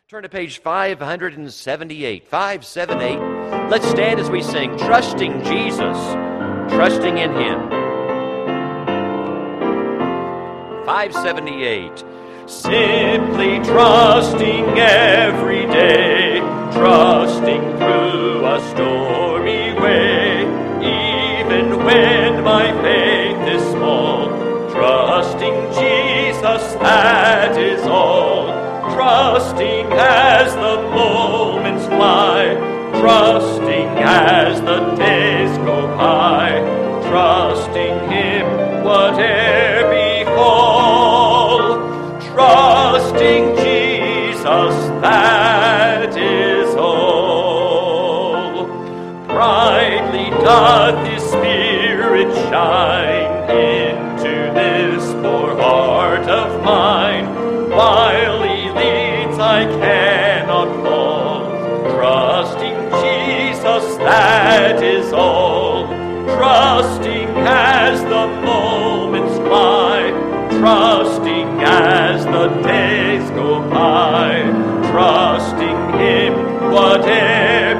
Turn to page 578. 578. Let's stand as we sing, Trusting Jesus, Trusting in Him. 578. Simply trusting every day, trusting through a stormy way, even when my faith is small, trusting Jesus, that is all. Trusting as the moments fly, trusting as the days go by, trusting Him whatever befall, trusting Jesus, that is all. Brightly doth His Spirit shine into this poor heart of mine, while He leads I cannot fall, trusting Jesus, that is all. Trusting as the moments fly, trusting as the days go by, trusting Him whatever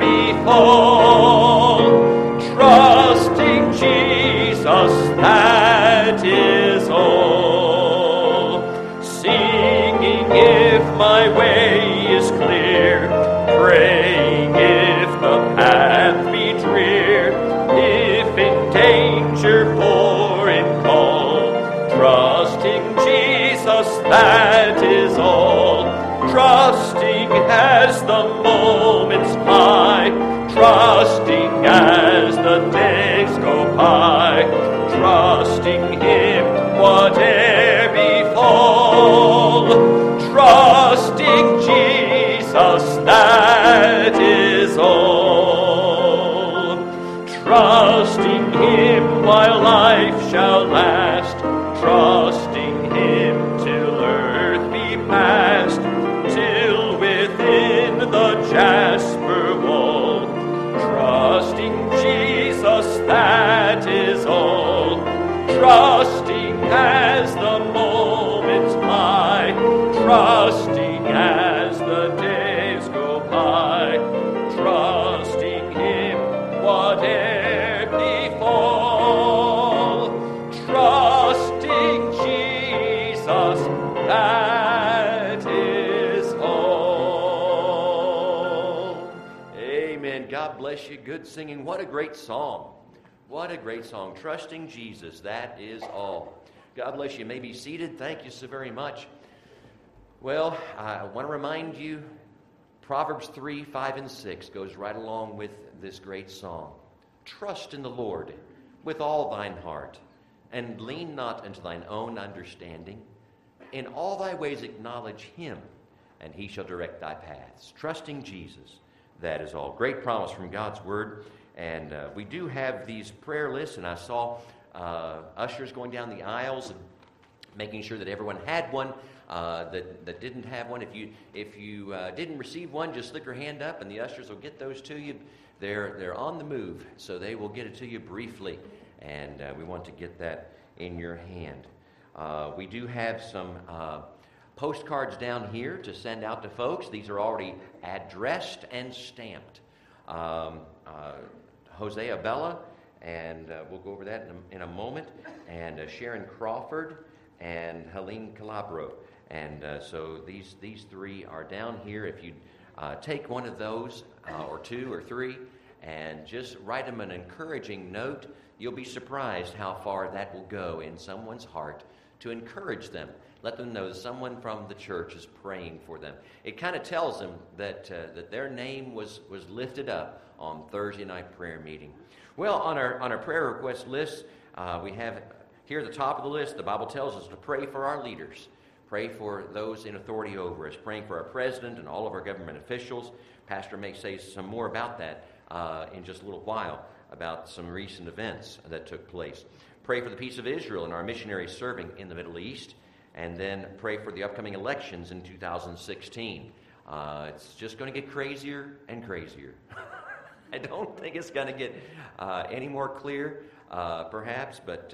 befall, trusting Jesus, that is all. Singing if my way is clear, praying if the path be drear, if in danger for in call, trusting Jesus, that is all. Trusting as the moments fly, trusting as the days go by, trusting Him whatever befall, trusting Jesus, that is all. Trusting Him while life shall last, trusting Him till earth be past, till within the jasper wall, trusting Jesus, that is all. Trusting as the moments fly, trusting as the days go by, trusting Him whatever befall, trusting Jesus, that is all. Amen. God bless you. Good singing. What a great song. What a great song. Trusting Jesus, that is all. God bless you. You may be seated. Thank you so very much. Well, I want to remind you, Proverbs 3, 5, and 6 goes right along with this great song. Trust in the Lord with all thine heart, and lean not unto thine own understanding. In all thy ways acknowledge Him, and He shall direct thy paths. Trusting Jesus, that is all. Great promise from God's Word. And we do have these prayer lists, and I saw ushers going down the aisles and making sure that everyone had one. That didn't have one. If you didn't receive one, just slip your hand up, and the ushers will get those to you. They're on the move, so they will get it to you briefly, and we want to get that in your hand. We do have some postcards down here to send out to folks. These are already addressed and stamped. Hosea Bella, and we'll go over that in a moment, and Sharon Crawford and Helene Calabro. And so these three are down here. If you take one of those, or two or three, and just write them an encouraging note, you'll be surprised how far that will go in someone's heart to encourage them. Let them know that someone from the church is praying for them. It kind of tells them that their name was lifted up on Thursday night prayer meeting. Well, on our prayer request list, we have here at the top of the list, the Bible tells us to pray for our leaders. Pray for those in authority over us. Praying for our president and all of our government officials. Pastor may say some more about that in just a little while, about some recent events that took place. Pray for the peace of Israel and our missionaries serving in the Middle East. And then pray for the upcoming elections in 2016. It's just going to get crazier and crazier. I don't think it's going to get any more clear, perhaps, but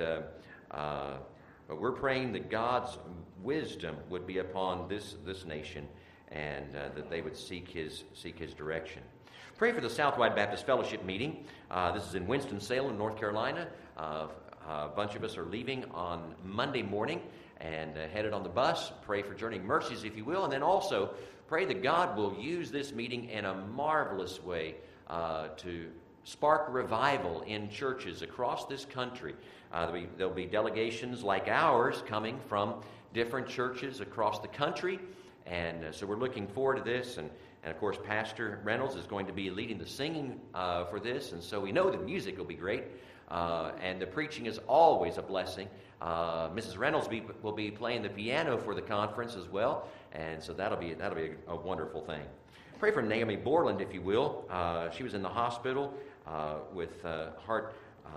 we're praying that God's wisdom would be upon this nation, and that they would seek His direction. Pray for the Southwide Baptist Fellowship meeting. This is in Winston-Salem, North Carolina. A bunch of us are leaving on Monday morning and headed on the bus. Pray for journeying mercies, if you will, and then also pray that God will use this meeting in a marvelous way to spark revival in churches across this country. There'll be delegations like ours coming from different churches across the country, and so we're looking forward to this. And of course, Pastor Reynolds is going to be leading the singing for this, and so we know the music will be great, and the preaching is always a blessing. Mrs. Reynolds will be playing the piano for the conference as well, and so that'll be a wonderful thing. Pray for Naomi Borland, if you will. She was in the hospital with heart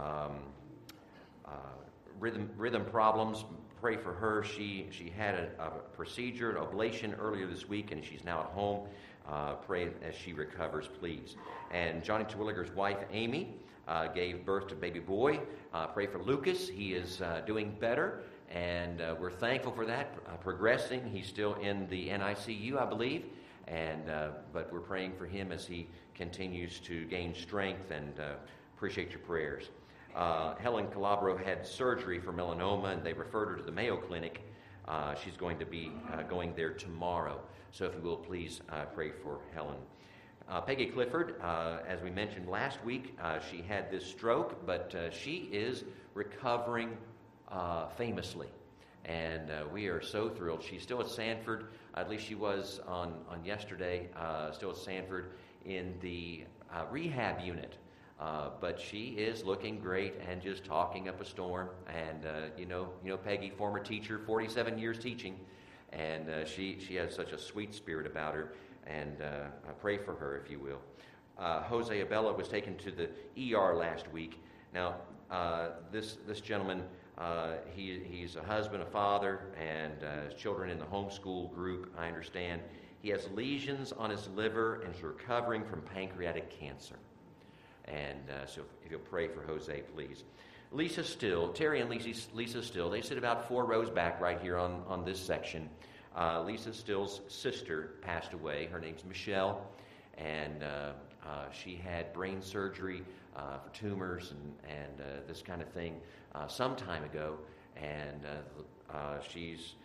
rhythm problems. Pray for her. She had a procedure, an ablation earlier this week, and she's now at home. Pray as she recovers, please. And Johnny Terwilliger's wife, Amy, gave birth to a baby boy. Pray for Lucas. He is doing better, and we're thankful for that, progressing. He's still in the NICU, I believe, but we're praying for him as he continues to gain strength, and appreciate your prayers. Helen Calabro had surgery for melanoma, and they referred her to the Mayo Clinic. She's going to be going there tomorrow. So if you will, please pray for Helen. Peggy Clifford, as we mentioned last week, she had this stroke, but she is recovering famously. And we are so thrilled. She's still at Sanford, at least she was on yesterday, still at Sanford in the rehab unit. But she is looking great and just talking up a storm. And you know Peggy, former teacher, 47 years teaching, and she has such a sweet spirit about her. And pray for her, if you will. Jose Abella was taken to the ER last week. Now, this gentleman, he's a husband, a father, and his children in the homeschool group, I understand. He has lesions on his liver and is recovering from pancreatic cancer. And so if you'll pray for Jose, please. Lisa Still, Terry and Lisa Still, they sit about 4 rows back right here on this section. Lisa Still's sister passed away. Her name's Michelle, and she had brain surgery for tumors and this kind of thing some time ago, and she's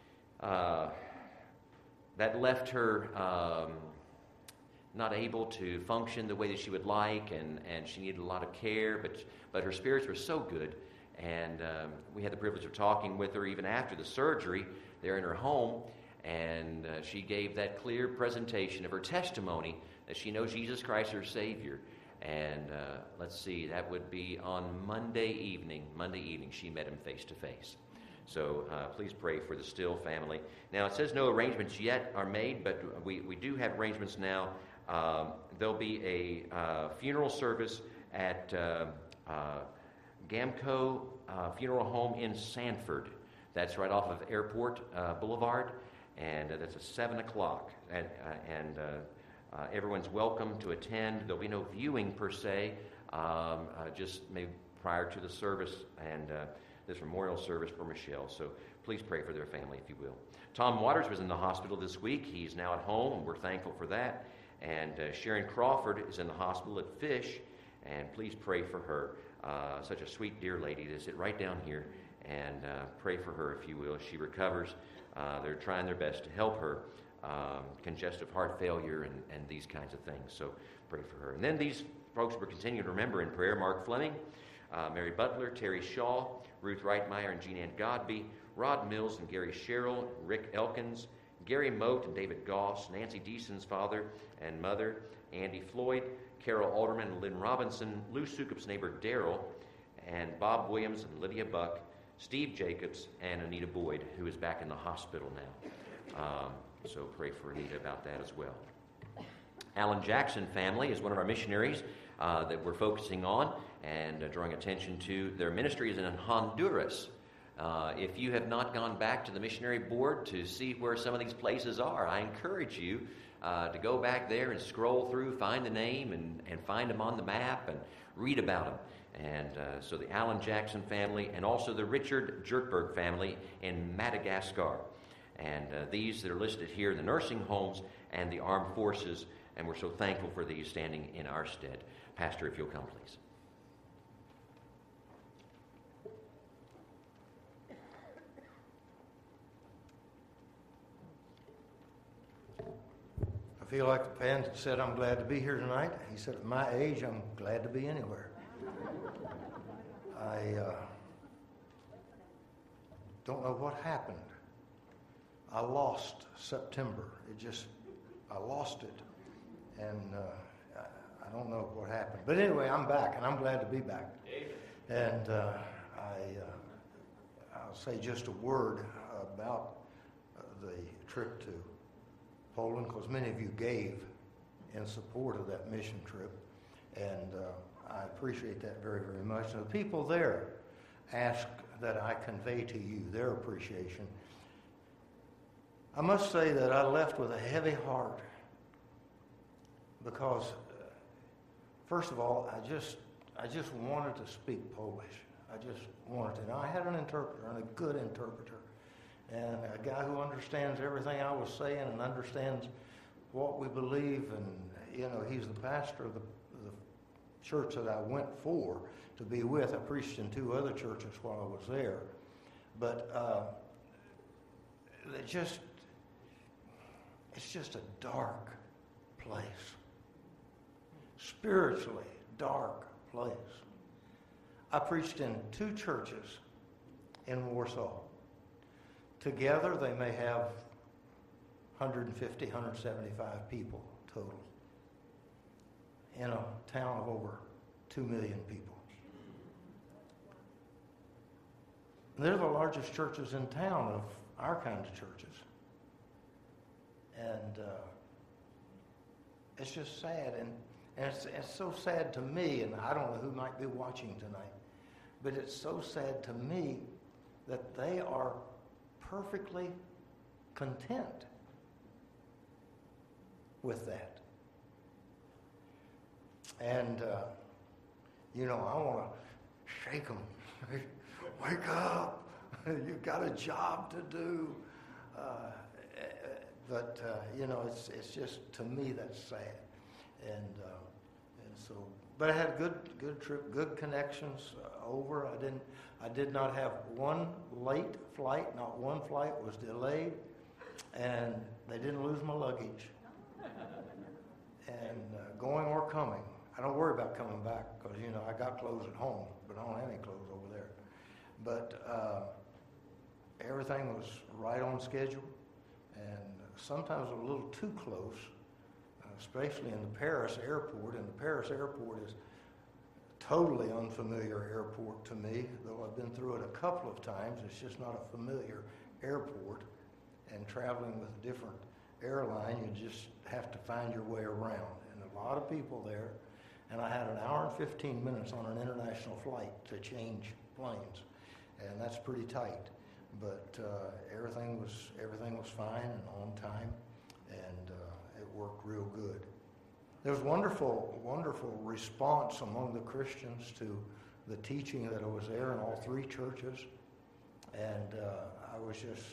that left her not able to function the way that she would like, and she needed a lot of care, but her spirits were so good, and we had the privilege of talking with her even after the surgery there in her home, and she gave that clear presentation of her testimony that she knows Jesus Christ her Savior. And let's see, that would be on Monday evening she met him face to face. So please pray for the Still family. Now, it says no arrangements yet are made, but we do have arrangements now. There'll be a funeral service at Gamco Funeral Home in Sanford. That's right off of Airport Boulevard, and that's at 7 o'clock. And everyone's welcome to attend. There'll be no viewing per se, just maybe prior to the service and this memorial service for Michelle. So please pray for their family, if you will. Tom Waters was in the hospital this week. He's now at home, and we're thankful for that. And Sharon Crawford is in the hospital at Fish, and please pray for her. Such a sweet, dear lady. They sit right down here, and pray for her, if you will, as she recovers. They're trying their best to help her. Congestive heart failure and these kinds of things. So pray for her. And then these folks we're continuing to remember in prayer: Mark Fleming, Mary Butler, Terry Shaw, Ruth Reitmeyer and Jean Ann Godby, Rod Mills and Gary Sherrill, Rick Elkins, Gary Moat and David Goss, Nancy Deason's father and mother, Andy Floyd, Carol Alderman and Lynn Robinson, Lou Sukup's neighbor Daryl, and Bob Williams and Lydia Buck, Steve Jacobs, and Anita Boyd, who is back in the hospital now. So pray for Anita about that as well. Alan Jackson family is one of our missionaries that we're focusing on and drawing attention to. Their ministry is in Honduras. If you have not gone back to the missionary board to see where some of these places are, I encourage you to go back there and scroll through, find the name, and find them on the map and read about them. And so the Alan Jackson family, and also the Richard Jerkberg family in Madagascar. And these that are listed here, the nursing homes and the armed forces, and we're so thankful for these standing in our stead. Pastor, if you'll come, please. I feel like the man said, I'm glad to be here tonight. He said, at my age, I'm glad to be anywhere. I don't know what happened. I lost September. I lost it. And I don't know what happened. But anyway, I'm back, and I'm glad to be back. And I'll say just a word about the trip to Poland, because many of you gave in support of that mission trip, and I appreciate that very, very much. And the people there ask that I convey to you their appreciation. I must say that I left with a heavy heart because, first of all, I just wanted to speak Polish. I just wanted to. Now, I had an interpreter, and a good interpreter, and a guy who understands everything I was saying and understands what we believe. And, he's the pastor of the church that I went for to be with. I preached in 2 other churches while I was there. But it's just a dark place. Spiritually dark place. I preached in 2 churches in Warsaw. Together, they may have 150, 175 people total in a town of over 2 million people. They're the largest churches in town of our kind of churches. And it's just sad. And it's so sad to me, and I don't know who might be watching tonight, but it's so sad to me that they are perfectly content with that. And, I want to shake them. Wake up. You've got a job to do. But it's just, to me, that's sad. And so, but I had a good trip, good connections over. I did not have one late flight. Not one flight was delayed, and they didn't lose my luggage. And going or coming, I don't worry about coming back because I got clothes at home, but I don't have any clothes over there. But everything was right on schedule, and sometimes a little too close, especially in the Paris airport. And the Paris airport is totally unfamiliar airport to me, though I've been through it a couple of times. It's just not a familiar airport, and traveling with a different airline, you just have to find your way around. And a lot of people there, and I had an hour and 15 minutes on an international flight to change planes, and that's pretty tight. But everything was fine and on time, and it worked real good. There was wonderful response among the Christians to the teaching that I was there in all 3 churches, and it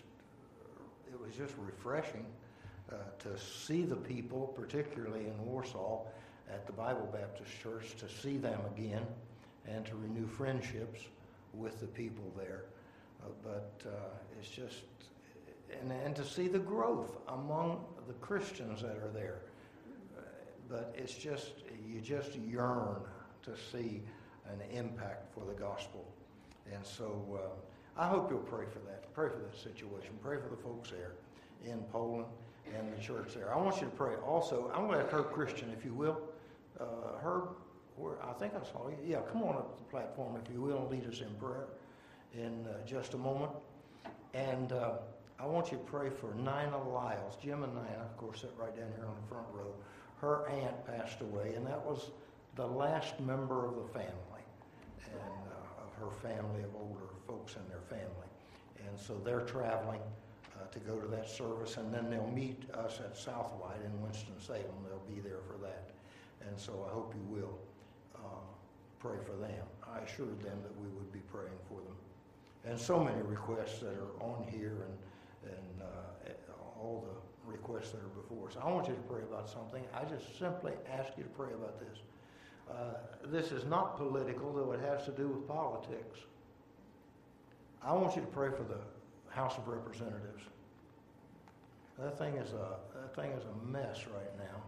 was just refreshing to see the people, particularly in Warsaw at the Bible Baptist Church, to see them again and to renew friendships with the people there. But it's just, and to see the growth among the Christians that are there. But it's just, you just yearn to see an impact for the gospel. And so I hope you'll pray for that. Pray for that situation. Pray for the folks there in Poland and the church there. I want you to pray also. I'm going to have Herb Christian, if you will. Herb, I think I saw you. Yeah, come on up to the platform, if you will, and lead us in prayer in just a moment. And I want you to pray for Nina Lyles. Jim and Nina, of course, sit right down here on the front row. Her aunt passed away, and that was the last member of the family, and of her family, of older folks in their family. And so they're traveling to go to that service, and then they'll meet us at Southwide in Winston-Salem. They'll be there for that. And so I hope you will pray for them. I assured them that we would be praying for them. And so many requests that are on here, and all the requests that are before us. I want you to pray about something. I just simply ask you to pray about this. This is not political, though it has to do with politics. I want you to pray for the House of Representatives. That thing is a mess right now.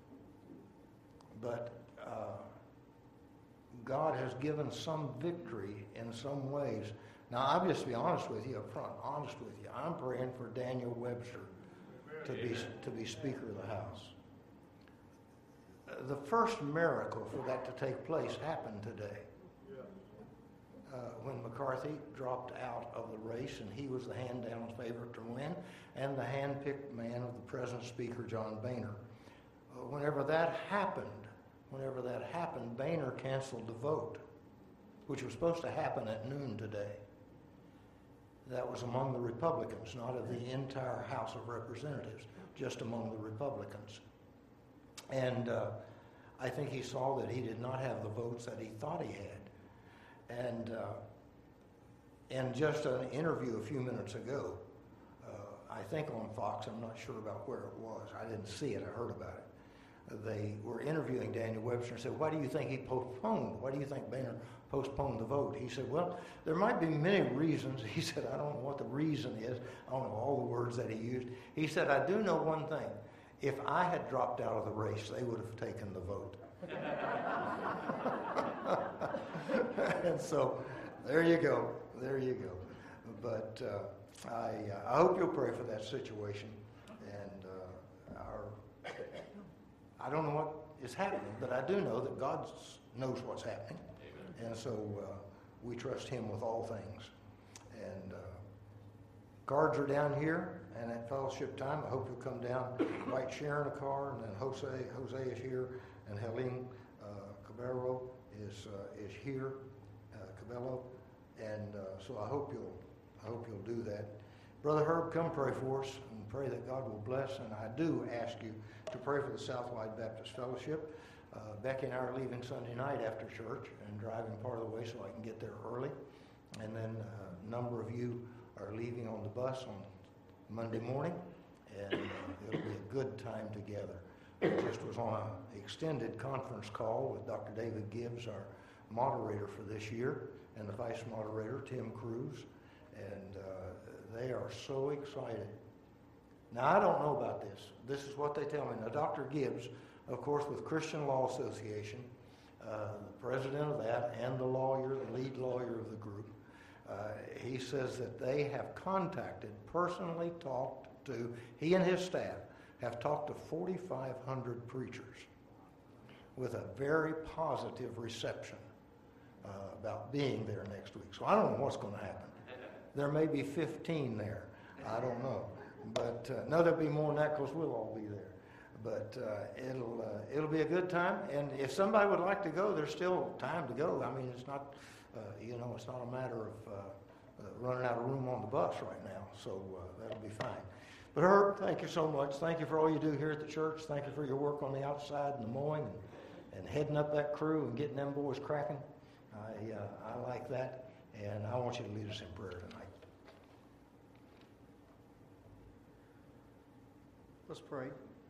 But God has given some victory in some ways. Now, I'll just be honest with you up front, honest with you. I'm praying for Daniel Webster to be Speaker of the House. The first miracle for that to take place happened today. When McCarthy dropped out of the race, and he was the hand-down favorite to win, and the hand-picked man of the present Speaker, John Boehner. Whenever that happened, Boehner canceled the vote, which was supposed to happen at noon today. That was among the Republicans, not of the entire House of Representatives, just among the Republicans. And I think he saw that he did not have the votes that he thought he had. And in just an interview a few minutes ago, I think on Fox, I'm not sure about where it was. I didn't see it, I heard about it. They were interviewing Daniel Webster and said, why do you think he postponed? Why do you think Boehner postponed the vote? He said, well, there might be many reasons. He said, I don't know what the reason is. I don't know all the words that he used. He said, I do know one thing. If I had dropped out of the race, they would have taken the vote. And so there you go. But I hope you'll pray for that situation. And I don't know what is happening, but I do know that God knows what's happening. Amen. And so we trust him with all things. And cards are down here, and at fellowship time, I hope you'll come down, invite Sharon a car, and then Jose is here, and Helene Cabello is here, Cabello, and so I hope you'll do that. Brother Herb, come pray for us and pray that God will bless. And I do ask you to pray for the Southwide Baptist Fellowship. Becky and I are leaving Sunday night after church and driving part of the way so I can get there early. And then a number of you are leaving on the bus on Monday morning, and it'll be a good time together. I just was on an extended conference call with Dr. David Gibbs, our moderator for this year, and the vice moderator, Tim Cruz, and they are so excited. Now, I don't know about this. This is what they tell me. Now, Dr. Gibbs, of course, with Christian Law Association, the president of that and the lead lawyer of the group, he says that they have personally talked to, he and his staff have talked to 4,500 preachers with a very positive reception about being there next week. So I don't know what's going to happen. There may be 15 there. I don't know. But no, there'll be more than that because we'll all be there. But it'll be a good time. And if somebody would like to go, there's still time to go. I mean, it's not, it's not a matter of running out of room on the bus right now. So that'll be fine. But Herb, thank you so much. Thank you for all you do here at the church. Thank you for your work on the outside and the mowing and heading up that crew and getting them boys cracking. I like that. And I want you to lead us in prayer tonight. Let's pray.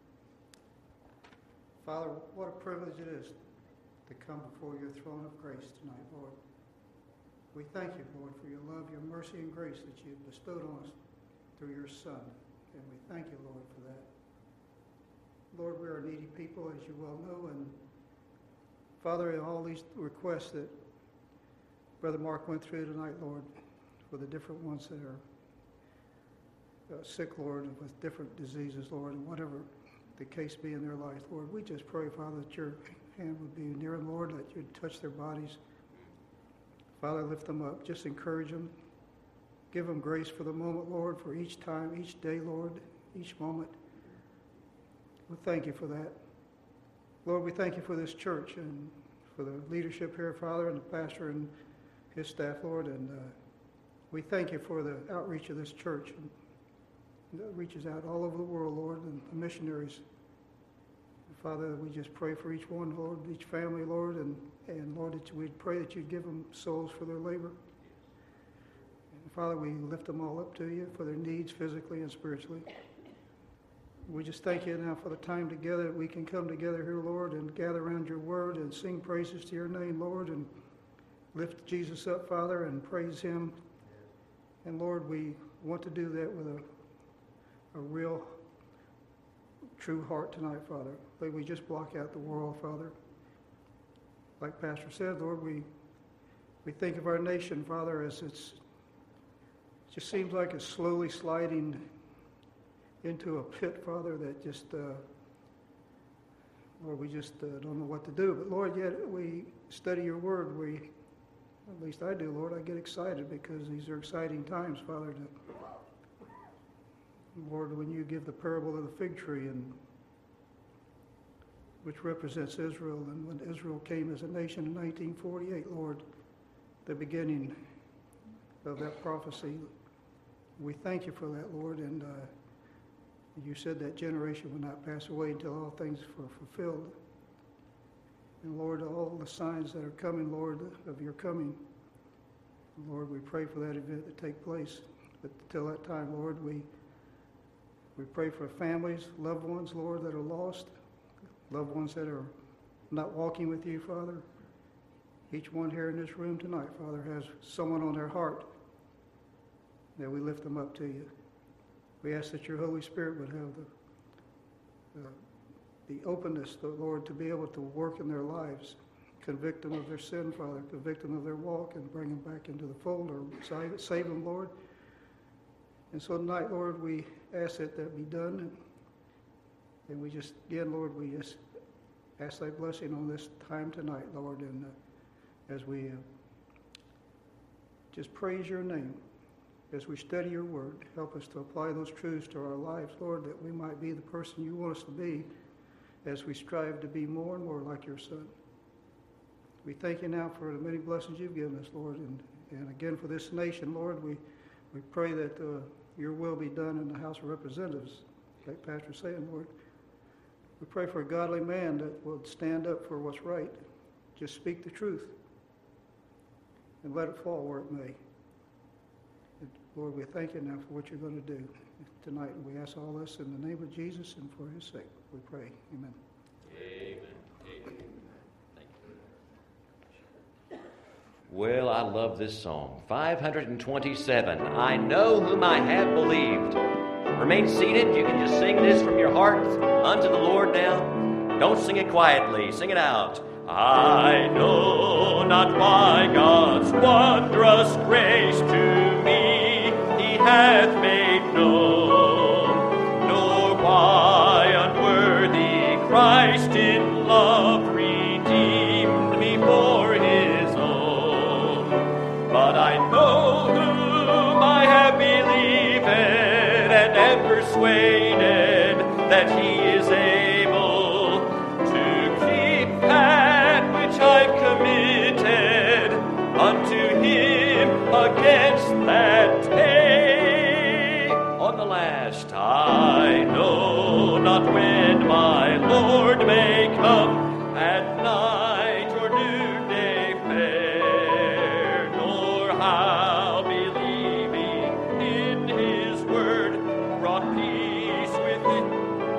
Father, what a privilege it is to come before your throne of grace tonight, Lord. We thank you, Lord, for your love, your mercy, and grace that you've bestowed on us through your Son. And we thank you, Lord, for that. Lord, we are needy people, as you well know. And Father, in all these requests that Brother Mark went through tonight, Lord, for the different ones that are sick, Lord, with different diseases, Lord, and whatever the case be in their life, Lord, we just pray, Father, that your hand would be near them, Lord, that you'd touch their bodies. Father, lift them up. Just encourage them. Give them grace for the moment, Lord, for each time, each day, Lord, each moment. We thank you for that. Lord, we thank you for this church and for the leadership here, Father, and the pastor and his staff, Lord, and we thank you for the outreach of this church and that reaches out all over the world, Lord, and the missionaries. Father, we just pray for each one, Lord, each family, Lord, and Lord, that we pray that you'd give them souls for their labor. Father, we lift them all up to you for their needs physically and spiritually. We just thank you now for the time together that we can come together here, Lord, and gather around your word and sing praises to your name, Lord, and lift Jesus up, Father, and praise him. And Lord, we want to do that with a real, true heart tonight, Father. May we just block out the world, Father. Like Pastor said, Lord, we think of our nation, Father, as it just seems like it's slowly sliding into a pit, Father, that just, Lord, we just don't know what to do. But Lord, yet we study your word. At least I do, Lord, I get excited because these are exciting times, Father. Lord, when you give the parable of the fig tree, which represents Israel, and when Israel came as a nation in 1948, Lord, the beginning of that prophecy, we thank you for that, Lord, and you said that generation would not pass away until all things were fulfilled. And Lord, all the signs that are coming, Lord, of your coming, Lord, we pray for that event to take place. But until that time, Lord, we pray for families, loved ones, Lord, that are lost, loved ones that are not walking with you, Father. Each one here in this room tonight, Father, has someone on their heart that we lift them up to you. We ask that your Holy Spirit would have the openness, Lord, to be able to work in their lives, convict them of their sin, Father, convict them of their walk, and bring them back into the fold, or save them, Lord. And so tonight, Lord, we ask that be done. And we just, again, Lord, we just ask thy blessing on this time tonight, Lord, and as we just praise your name. As we study your word, help us to apply those truths to our lives, Lord, that we might be the person you want us to be as we strive to be more and more like your Son. We thank you now for the many blessings you've given us, Lord, and again for this nation, Lord, we pray that your will be done in the House of Representatives, like Pastor saying, Lord. We pray for a godly man that will stand up for what's right. Just speak the truth and let it fall where it may. Lord, we thank you now for what you're going to do tonight. And we ask all this in the name of Jesus and for his sake. We pray. Amen. Amen. Amen. Thank you. Well, I love this song. 527. I know whom I have believed. Remain seated. You can just sing this from your heart unto the Lord now. Don't sing it quietly. Sing it out. I know not why God's wondrous grace to me hath made known, nor why unworthy Christ in love redeemed me for his own. But I know whom I have believed and am persuaded that he is able to keep that which I've committed unto him against that day. I know not when my Lord may come at night or noonday fair, nor how believing in his word brought peace within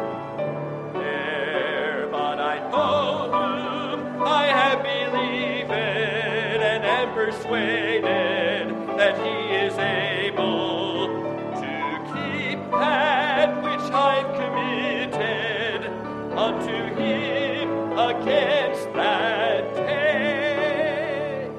there. But I know whom I have believed and am persuaded that he is able that which I've committed unto him against that day.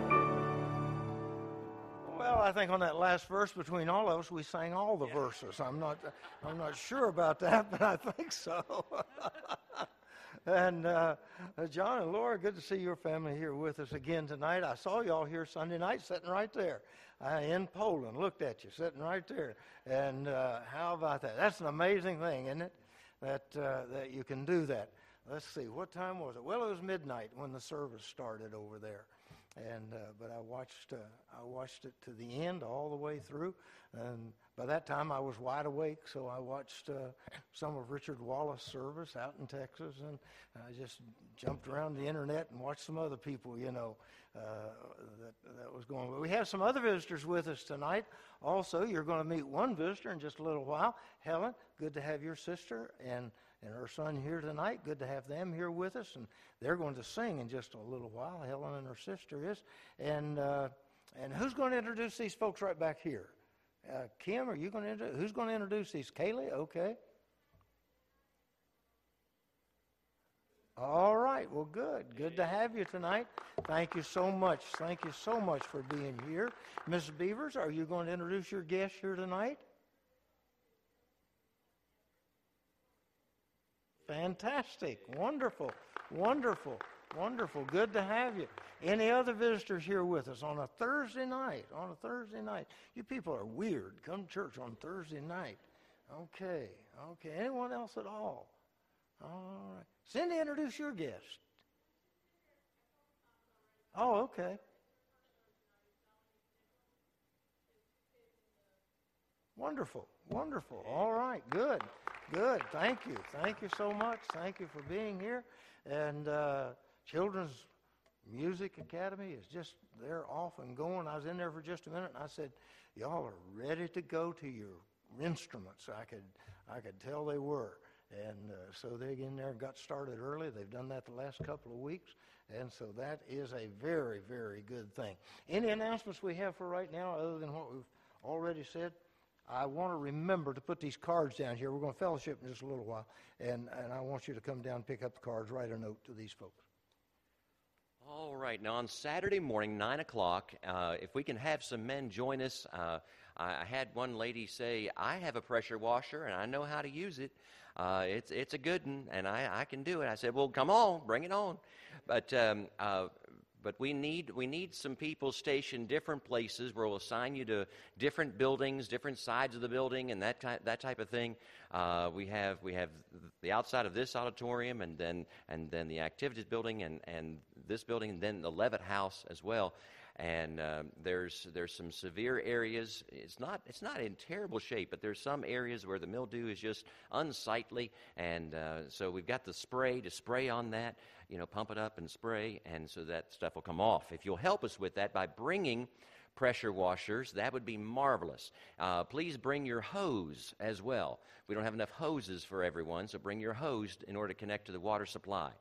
Well, I think on that last verse between all of us, we sang all the verses. I'm not sure about that, but I think so. And John and Laura, good to see your family here with us again tonight. I saw y'all here Sunday night sitting right there in Poland. Looked at you sitting right there. And how about that? That's an amazing thing, isn't it? That you can do that. Let's see, what time was it? Well, it was midnight when the service started over there. And but I watched it to the end, all the way through. But by that time I was wide awake, so I watched some of Richard Wallace' service out in Texas, and I just jumped around the internet and watched some other people, that was going. But we have some other visitors with us tonight. Also, you're going to meet one visitor in just a little while. Helen, good to have your sister and her son here tonight. Good to have them here with us, and they're going to sing in just a little while. Helen and her sister is, and who's going to introduce these folks right back here? Kim, are you going to introduce? Who's going to introduce these? Kaylee, okay. All right, well, good. Good to have you tonight. Thank you so much. Thank you so much for being here. Mrs. Beavers, are you going to introduce your guests here tonight? Fantastic. Wonderful. Wonderful. Wonderful. Good to have you. Any other visitors here with us on a Thursday night? On a Thursday night. You people are weird. Come to church on Thursday night. Okay. Okay. Anyone else at all? All right. Cindy, introduce your guest. Oh, okay. Wonderful. Wonderful. All right. Good. Good. Thank you. Thank you so much. Thank you for being here. And Children's Music Academy is just, they're off and going. I was in there for just a minute, and I said, y'all are ready to go to your instruments. I could tell they were. And so they get in there and got started early. They've done that the last couple of weeks. And so that is a very, very good thing. Any announcements we have for right now other than what we've already said? I want to remember to put these cards down here. We're going to fellowship in just a little while. And I want you to come down and pick up the cards, write a note to these folks. All right. Now, on Saturday morning, 9 o'clock, if we can have some men join us. I had one lady say, I have a pressure washer, and I know how to use it. It's a good one, and I can do it. I said, well, come on, bring it on. But we need some people stationed different places where we'll assign you to different buildings, different sides of the building, and that type of thing. We have the outside of this auditorium, and then the activities building, and this building, and then the Levitt House as well. And there's some severe areas. It's not in terrible shape, but there's some areas where the mildew is just unsightly, and so we've got the spray to spray on that, pump it up and spray, and so that stuff will come off. If you'll help us with that by bringing pressure washers, that would be marvelous. Please bring your hose as well. We don't have enough hoses for everyone, so bring your hose in order to connect to the water supply.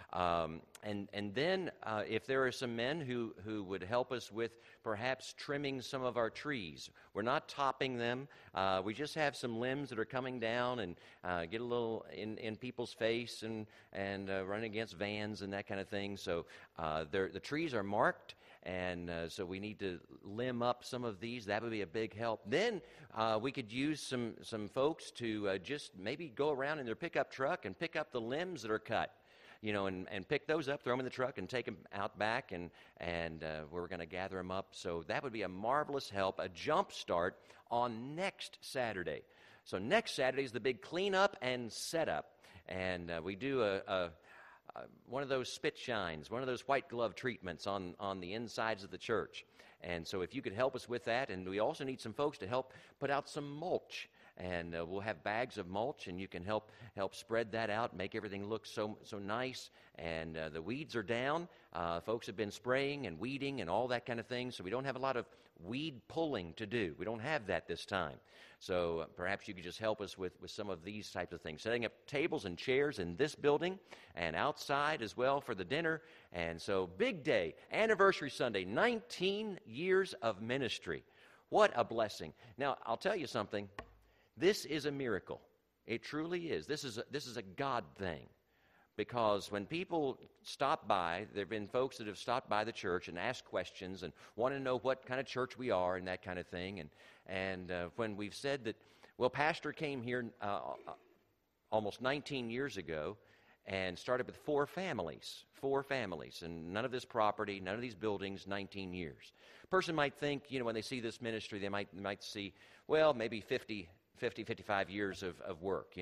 And then if there are some men who would help us with perhaps trimming some of our trees. We're not topping them. We just have some limbs that are coming down and get a little in people's face and running against vans and that kind of thing. So the trees are marked. And so we need to limb up some of these. That would be a big help. Then we could use some folks to just maybe go around in their pickup truck and pick up the limbs that are cut. And pick those up, throw them in the truck, and take them out back, and we're going to gather them up. So that would be a marvelous help, a jump start on next Saturday. So next Saturday is the big cleanup and setup, and we do one of those spit shines, one of those white glove treatments on the insides of the church. And so if you could help us with that, and we also need some folks to help put out some mulch. And we'll have bags of mulch, and you can help spread that out, make everything look so nice. And the weeds are down. Folks have been spraying and weeding and all that kind of thing, so we don't have a lot of weed pulling to do. We don't have that this time. So perhaps you could just help us with some of these types of things. Setting up tables and chairs in this building and outside as well for the dinner. And so big day, anniversary Sunday, 19 years of ministry. What a blessing. Now, I'll tell you something. This is a miracle. It truly is. This is a God thing. Because when people stop by, there have been folks that have stopped by the church and asked questions and want to know what kind of church we are and that kind of thing. And when we've said that, well, Pastor came here almost 19 years ago and started with four families, and none of this property, none of these buildings, 19 years. A person might think, when they see this ministry, they might see, well, maybe 55 years of work,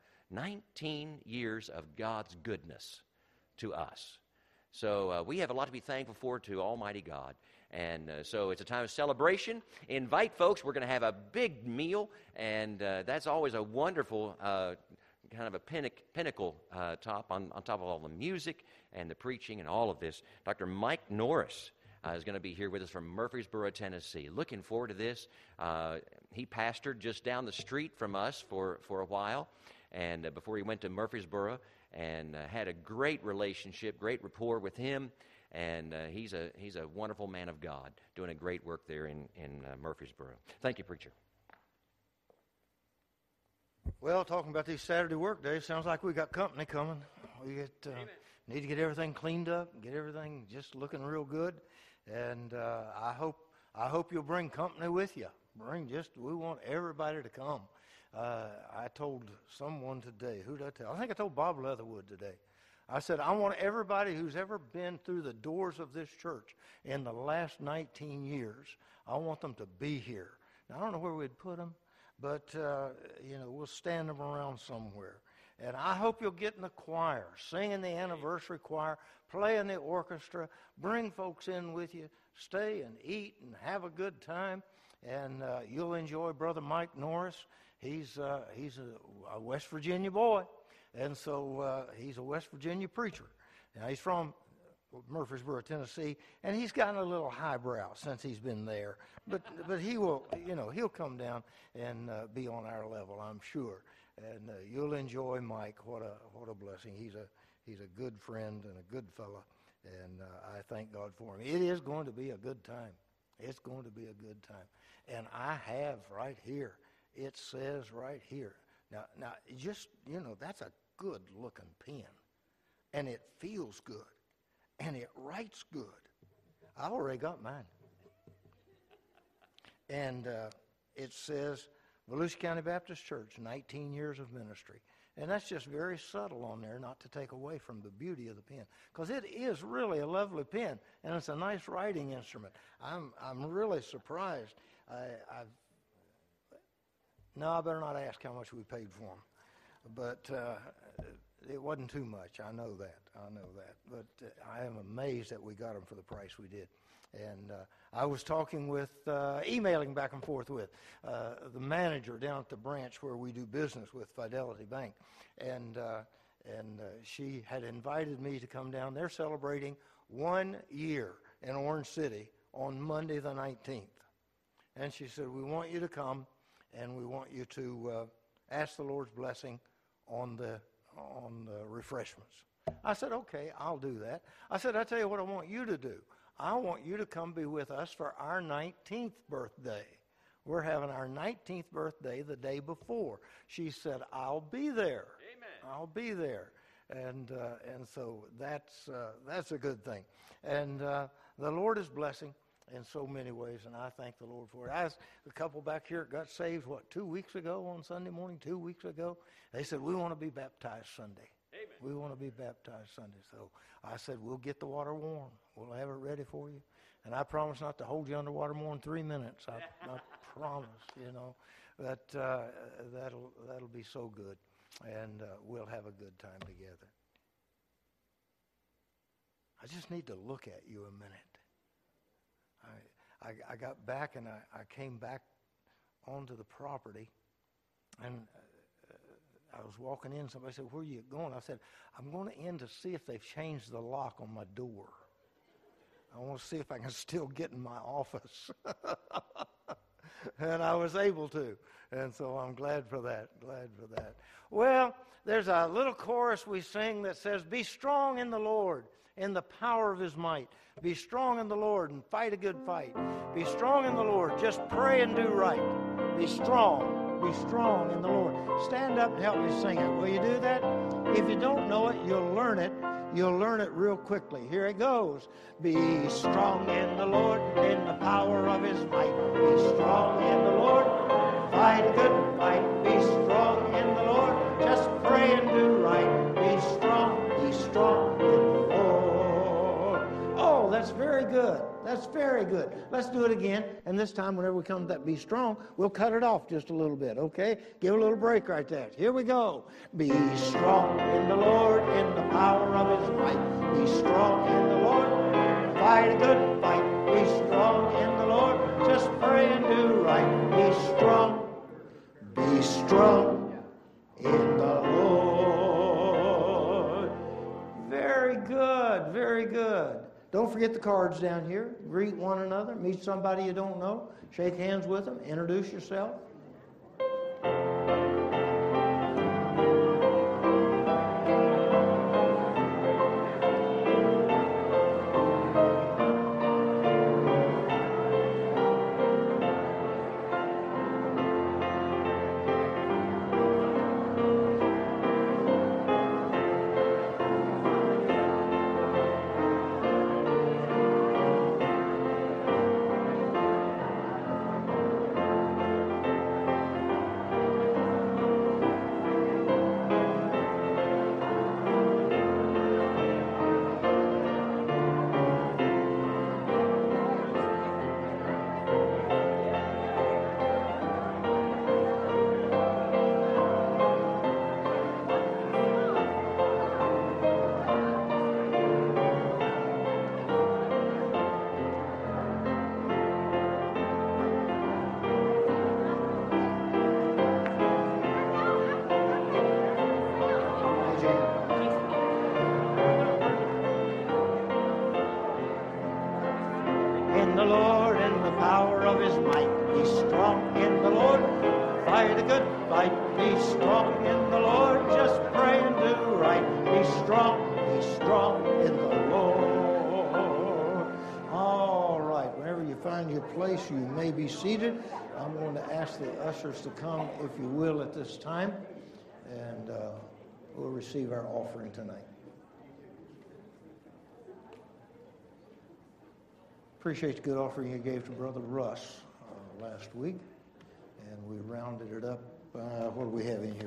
19 years of God's goodness to us. So we have a lot to be thankful for to Almighty God. And so it's a time of celebration. Invite folks. We're going to have a big meal, and that's always a wonderful kind of a pinnacle top on top of all the music and the preaching and all of this. Dr. Mike Norris is going to be here with us from Murfreesboro, Tennessee. Looking forward to this. He pastored just down the street from us for a while, and before he went to Murfreesboro, and had a great relationship, great rapport with him. And he's a wonderful man of God, doing a great work there in Murfreesboro. Thank you, preacher. Well, talking about these Saturday work days, sounds like we got company coming. We need to get everything cleaned up, get everything just looking real good, and I hope you'll bring company with you. We want everybody to come. I told someone today, who did I tell? I think I told Bob Leatherwood today. I said, I want everybody who's ever been through the doors of this church in the last 19 years, I want them to be here. Now, I don't know where we'd put them, but, we'll stand them around somewhere. And I hope you'll get in the choir, sing in the anniversary choir, play in the orchestra, bring folks in with you, stay and eat and have a good time. And you'll enjoy Brother Mike Norris. He's a West Virginia boy. And so he's a West Virginia preacher. Now, he's from Murfreesboro, Tennessee, and he's gotten a little highbrow since he's been there. But he will, he'll come down and be on our level, I'm sure. And you'll enjoy Mike. What a blessing. He's a good friend and a good fella, and I thank God for him. It is going to be a good time. It's going to be a good time. And I have right here, it says right here. Now, just, that's a good-looking pen, and it feels good, and it writes good. I already got mine. And it says, Volusia County Baptist Church, 19 years of ministry. And that's just very subtle on there, not to take away from the beauty of the pen, because it is really a lovely pen, and it's a nice writing instrument. I'm really surprised. I better not ask how much we paid for them. But it wasn't too much. I know that. But I am amazed that we got them for the price we did. And I was talking with, emailing back and forth with the manager down at the branch where we do business with Fidelity Bank. And she had invited me to come down. They're celebrating 1 year in Orange City on Monday the 19th. And she said, we want you to come, and we want you to ask the Lord's blessing on the refreshments. I said, okay, I'll do that. I said, I tell you what I want you to do. I want you to come be with us for our 19th birthday. We're having our 19th birthday the day before. She said, I'll be there. Amen. I'll be there. And so that's a good thing. And the Lord is blessing in so many ways, and I thank the Lord for it. The couple back here got saved, 2 weeks ago on Sunday morning, 2 weeks ago? They said, we want to be baptized Sunday. Amen. We want to be baptized Sunday. So I said, we'll get the water warm. We'll have it ready for you. And I promise not to hold you underwater more than 3 minutes. I promise, that that'll be so good. And we'll have a good time together. I just need to look at you a minute. I got back and I came back onto the property, and I was walking in. Somebody said, where are you going? I said, I'm going in to see if they've changed the lock on my door. I want to see if I can still get in my office. And I was able to. And so I'm glad for that, Well, there's a little chorus we sing that says, be strong in the Lord, in the power of his might. Be strong in the Lord and fight a good fight. Be strong in the Lord. Just pray and do right. Be strong. Be strong in the Lord. Stand up and help me sing it. Will you do that? If you don't know it, you'll learn it. You'll learn it real quickly. Here it goes. Be strong in the Lord, in the power of his might. Be strong in the Lord. Fight a good fight. Be strong in the Lord. Just pray and do right. Be strong in the Lord. Oh, that's very good. That's very good. Let's do it again. And this time, whenever we come to that be strong, we'll cut it off just a little bit, okay? Give a little break right there. Here we go. Be strong in the Lord, in the power of his might. Be strong in the Lord. Fight a good fight. Be strong good, very good. Don't forget the cards down here. Greet one another, meet somebody you don't know, shake hands with them, introduce yourself. In the Lord and the power of his might, be strong in the Lord. Fight a good fight, be strong in the Lord. Just pray and do right. Be strong in the Lord. All right, whenever you find your place, you may be seated. I'm going to ask the ushers to come, if you will, at this time, and we'll receive our offering tonight. Appreciate the good offering you gave to Brother Russ last week, and we rounded it up. What do we have in here?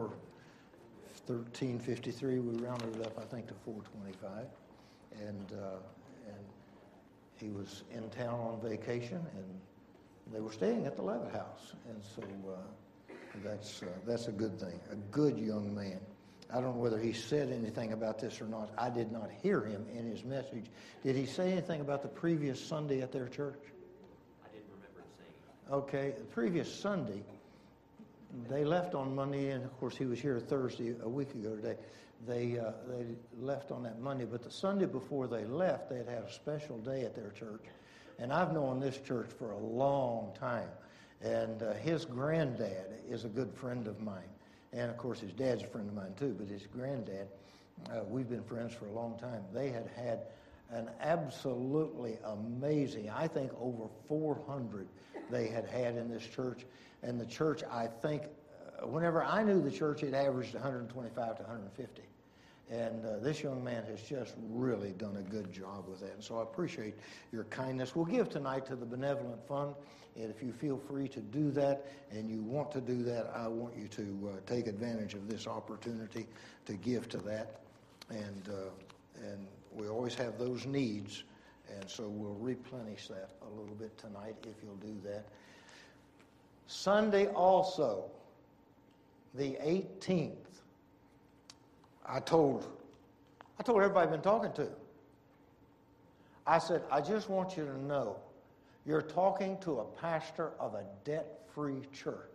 413.53. We rounded it up, I think, to 425, and he was in town on vacation, and they were staying at the Levitt House, and so that's a good thing. A good young man. I don't know whether he said anything about this or not. I did not hear him in his message. Did he say anything about the previous Sunday at their church? I didn't remember saying it. Okay, the previous Sunday, they left on Monday, and of course he was here Thursday, a week ago today. They left on that Monday, but the Sunday before they left, they had a special day at their church. And I've known this church for a long time, and his granddad is a good friend of mine. And, of course, his dad's a friend of mine, too, but his granddad, we've been friends for a long time. They had an absolutely amazing, I think over 400 they had in this church. And the church, I think, whenever I knew the church, it averaged 125 to 150. And this young man has just really done a good job with that. And so I appreciate your kindness. We'll give tonight to the Benevolent Fund. And if you feel free to do that and you want to do that, I want you to take advantage of this opportunity to give to that. And we always have those needs. And so we'll replenish that a little bit tonight if you'll do that. Sunday also, the 18th. I told everybody I've been talking to. I said, I just want you to know, you're talking to a pastor of a debt-free church.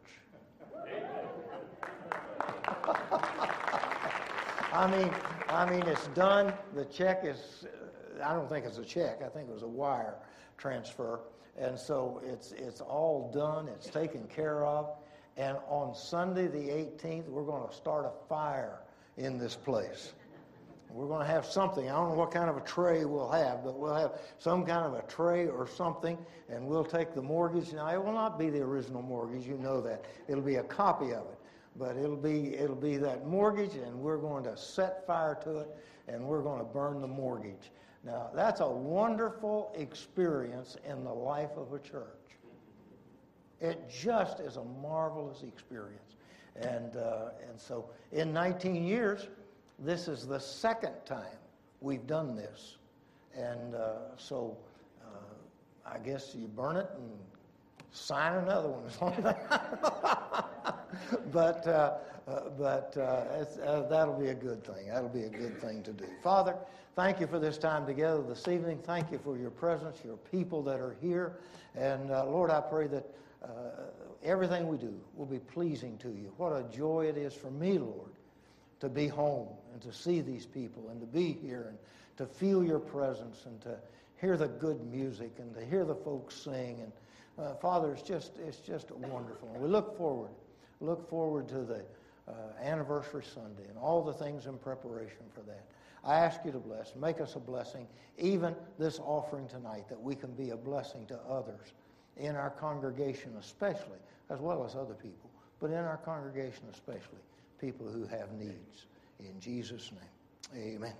I mean, it's done. The check is, I don't think it's a check. I think it was a wire transfer. And so it's all done. It's taken care of. And on Sunday the 18th, we're going to start a fire in this place. We're going to have something. I don't know what kind of a tray we'll have, but we'll have some kind of a tray or something, and we'll take the mortgage. Now, it will not be the original mortgage. You know that. It'll be a copy of it. But it'll be that mortgage, and we're going to set fire to it, and we're going to burn the mortgage. Now, that's a wonderful experience in the life of a church. It just is a marvelous experience. And so in 19 years, this is the second time we've done this. And so I guess you burn it and sign another one. But that'll be a good thing. That'll be a good thing to do. Father, thank you for this time together this evening. Thank you for your presence, your people that are here. And Lord, I pray that everything we do will be pleasing to you. What a joy it is for me, Lord, to be home and to see these people and to be here and to feel your presence and to hear the good music and to hear the folks sing. And Father, it's just wonderful. And we look forward to the anniversary Sunday and all the things in preparation for that. I ask you to bless, make us a blessing, even this offering tonight, that we can be a blessing to others in our congregation especially, as well as other people, but in our congregation especially, people who have needs. In Jesus' name, amen.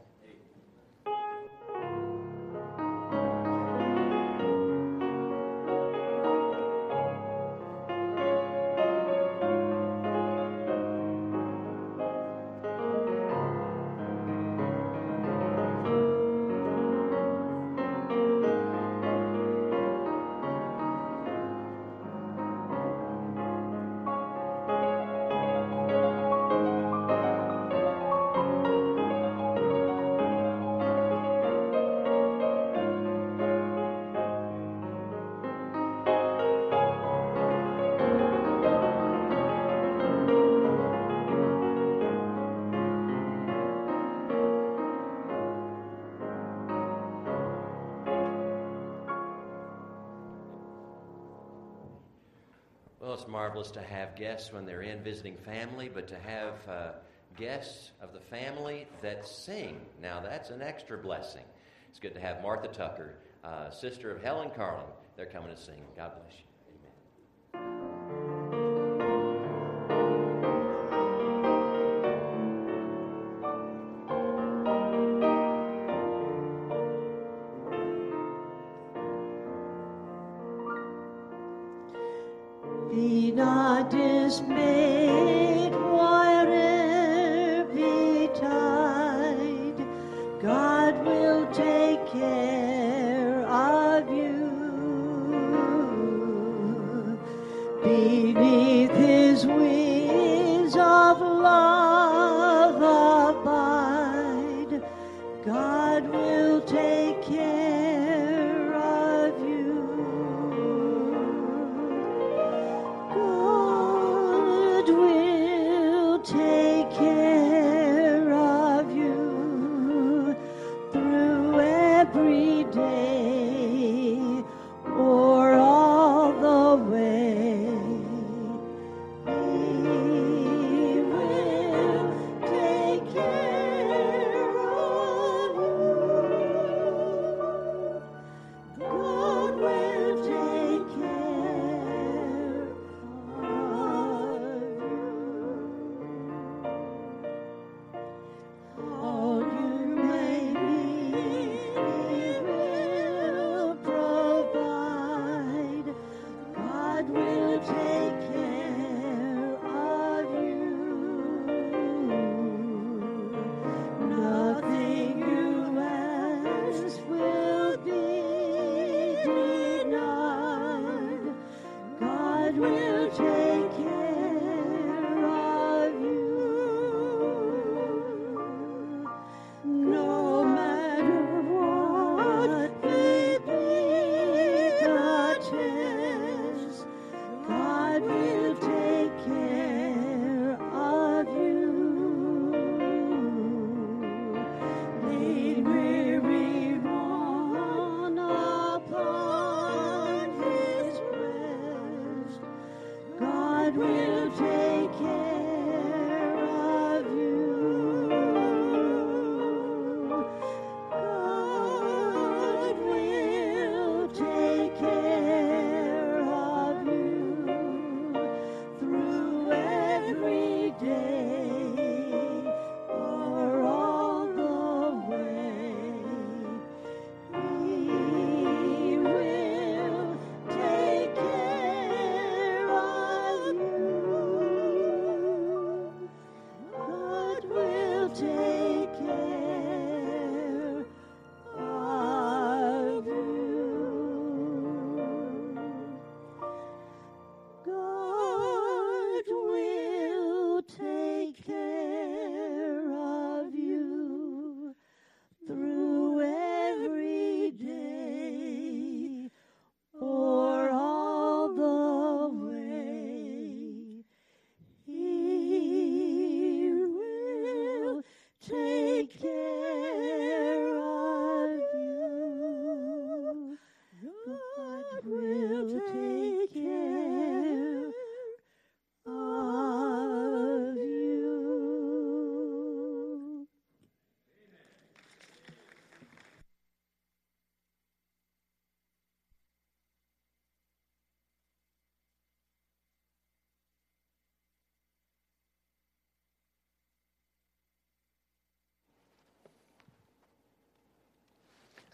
Well, it's marvelous to have guests when they're in visiting family, but to have guests of the family that sing, now that's an extra blessing. It's good to have Martha Tucker, sister of Helen Carlin. They're coming to sing. God bless you. Be not dismayed, whate'er betide, God will take care of you. Beneath His wings of love abide, God will take care of you. God will take care of you through every day or all the way. He will take care of you. God will take care of you. All you may need, He will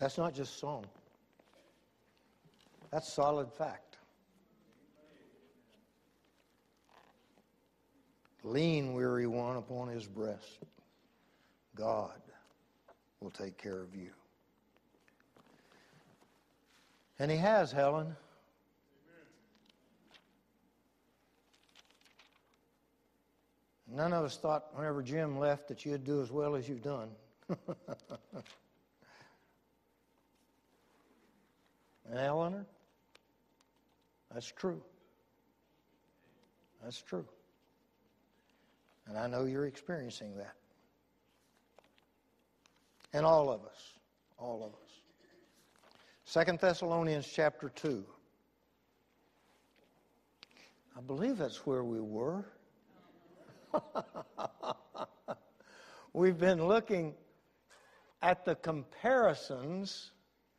That's not just song. That's solid fact. Lean, weary one, upon his breast. God will take care of you. And he has, Helen. None of us thought whenever Jim left that you'd do as well as you've done. And Eleanor, that's true. That's true. And I know you're experiencing that. And all of us. All of us. 2 Thessalonians chapter 2. I believe that's where we were. We've been looking at the comparisons,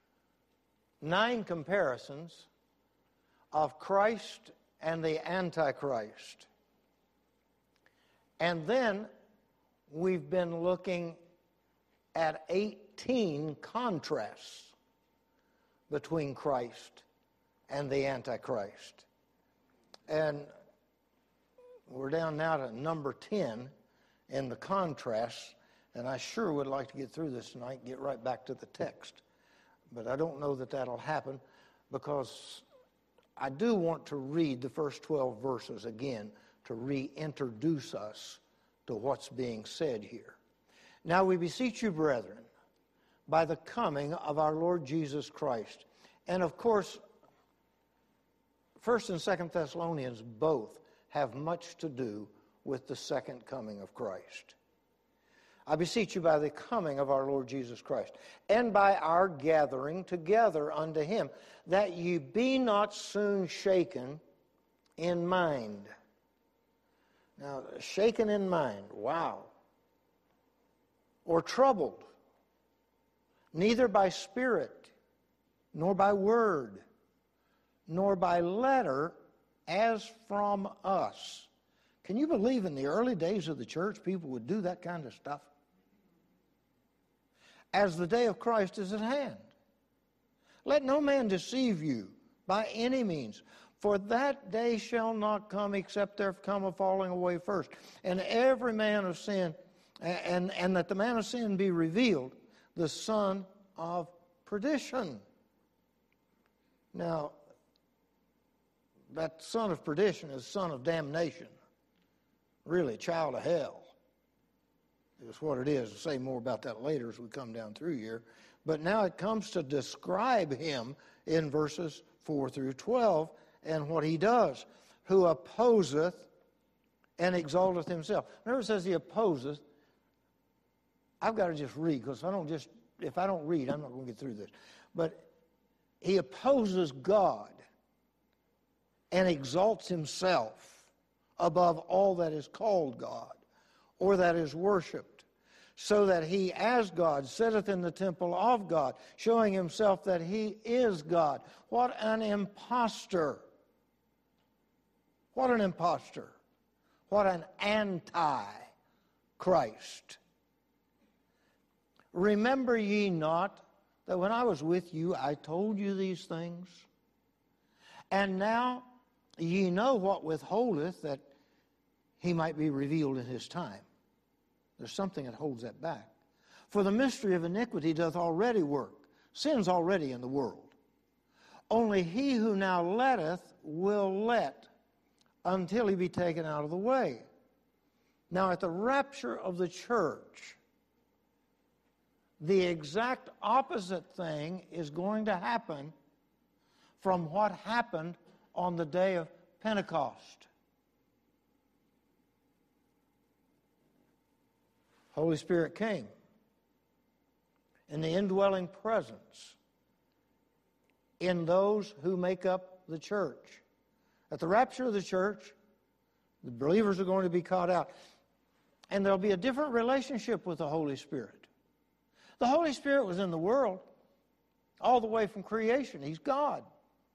9 comparisons of Christ and the Antichrist. And then we've been looking at 18 contrasts between Christ and the Antichrist. And we're down now to number 10 in the contrasts, and I sure would like to get through this tonight and get right back to the text. But I don't know that that'll happen, because I do want to read the first 12 verses again to reintroduce us to what's being said here. Now we beseech you, brethren, by the coming of our Lord Jesus Christ. And of course, 1 and 2 Thessalonians both have much to do with the second coming of Christ. I beseech you by the coming of our Lord Jesus Christ, and by our gathering together unto him, that ye be not soon shaken in mind. Now, shaken in mind, wow. Or troubled, neither by spirit, nor by word, nor by letter, as from us. Can you believe in the early days of the church people would do that kind of stuff? As the day of Christ is at hand. Let no man deceive you by any means, for that day shall not come except there come a falling away first, and every man of sin, and that the man of sin be revealed, the son of perdition. Now, that son of perdition is son of damnation. Really, child of hell is what it is. I'll say more about that later as we come down through here. But now it comes to describe him in verses 4 through 12 and what he does. Who opposeth and exalteth himself. Whenever it says he opposeth, I've got to just read, because if I don't read, I'm not going to get through this. But he opposes God and exalts himself above all that is called God or that is worshipped, so that he as God sitteth in the temple of God, showing himself that he is God. What an impostor! What an impostor! What an anti-Christ! Remember ye not that when I was with you, I told you these things? And now ye know what withholdeth, that he might be revealed in his time. There's something that holds that back. For the mystery of iniquity doth already work. Sin's already in the world. Only he who now letteth will let until he be taken out of the way. Now at the rapture of the church, the exact opposite thing is going to happen from what happened on the day of Pentecost. Holy Spirit came in the indwelling presence in those who make up the church. At the rapture of the church, the believers are going to be caught out. And there'll be a different relationship with the Holy Spirit. The Holy Spirit was in the world all the way from creation. He's God.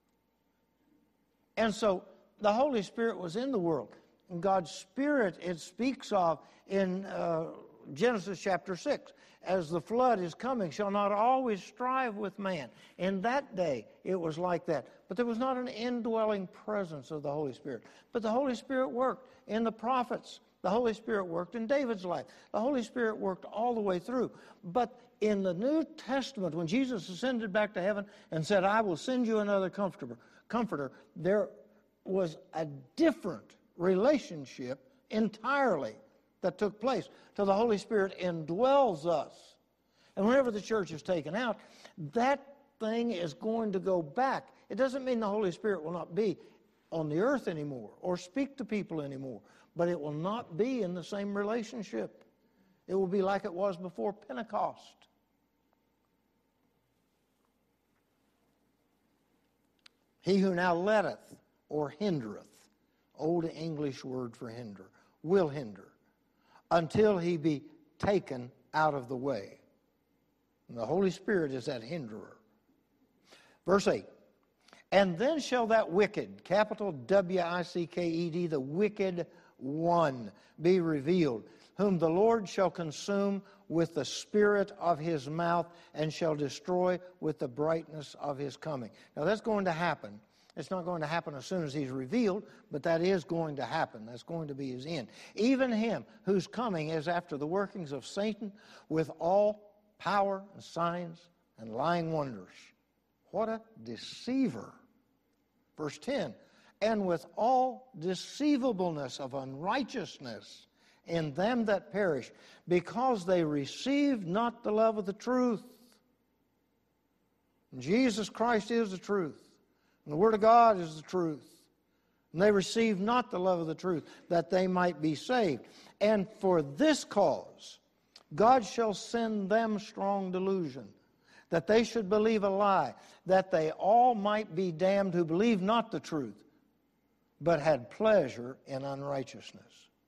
And so the Holy Spirit was in the world. And God's Spirit, it speaks of in Genesis chapter 6, as the flood is coming, shall not always strive with man. In that day, it was like that. But there was not an indwelling presence of the Holy Spirit. But the Holy Spirit worked in the prophets. The Holy Spirit worked in David's life. The Holy Spirit worked all the way through. But in the New Testament, when Jesus ascended back to heaven and said, I will send you another comforter, there was a different relationship entirely that took place. So the Holy Spirit indwells us. And whenever the church is taken out, that thing is going to go back. It doesn't mean the Holy Spirit will not be on the earth anymore or speak to people anymore, but it will not be in the same relationship. It will be like it was before Pentecost. He who now letteth or hindereth, old English word for hinder, will hinder, until he be taken out of the way. And the Holy Spirit is that hinderer. Verse 8, and then shall that wicked, capital W-I-C-K-E-D, the wicked one, be revealed, whom the Lord shall consume with the spirit of his mouth and shall destroy with the brightness of his coming. Now that's going to happen. It's not going to happen as soon as he's revealed, but that is going to happen. That's going to be his end. Even him whose coming is after the workings of Satan with all power and signs and lying wonders. What a deceiver. Verse 10, and with all deceivableness of unrighteousness in them that perish, because they received not the love of the truth. And Jesus Christ is the truth. And the Word of God is the truth. And they received not the love of the truth, that they might be saved. And for this cause, God shall send them strong delusion, that they should believe a lie, that they all might be damned who believed not the truth, but had pleasure in unrighteousness.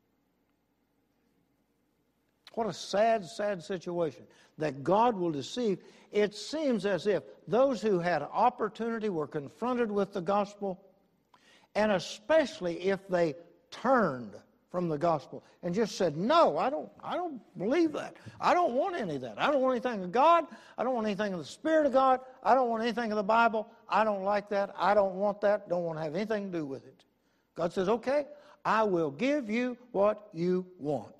What a sad, sad situation that God will deceive. It seems as if those who had opportunity were confronted with the gospel, and especially if they turned from the gospel and just said, no, I don't believe that. I don't want any of that. I don't want anything of God. I don't want anything of the Spirit of God. I don't want anything of the Bible. I don't like that. I don't want that. Don't want to have anything to do with it. God says, okay, I will give you what you want.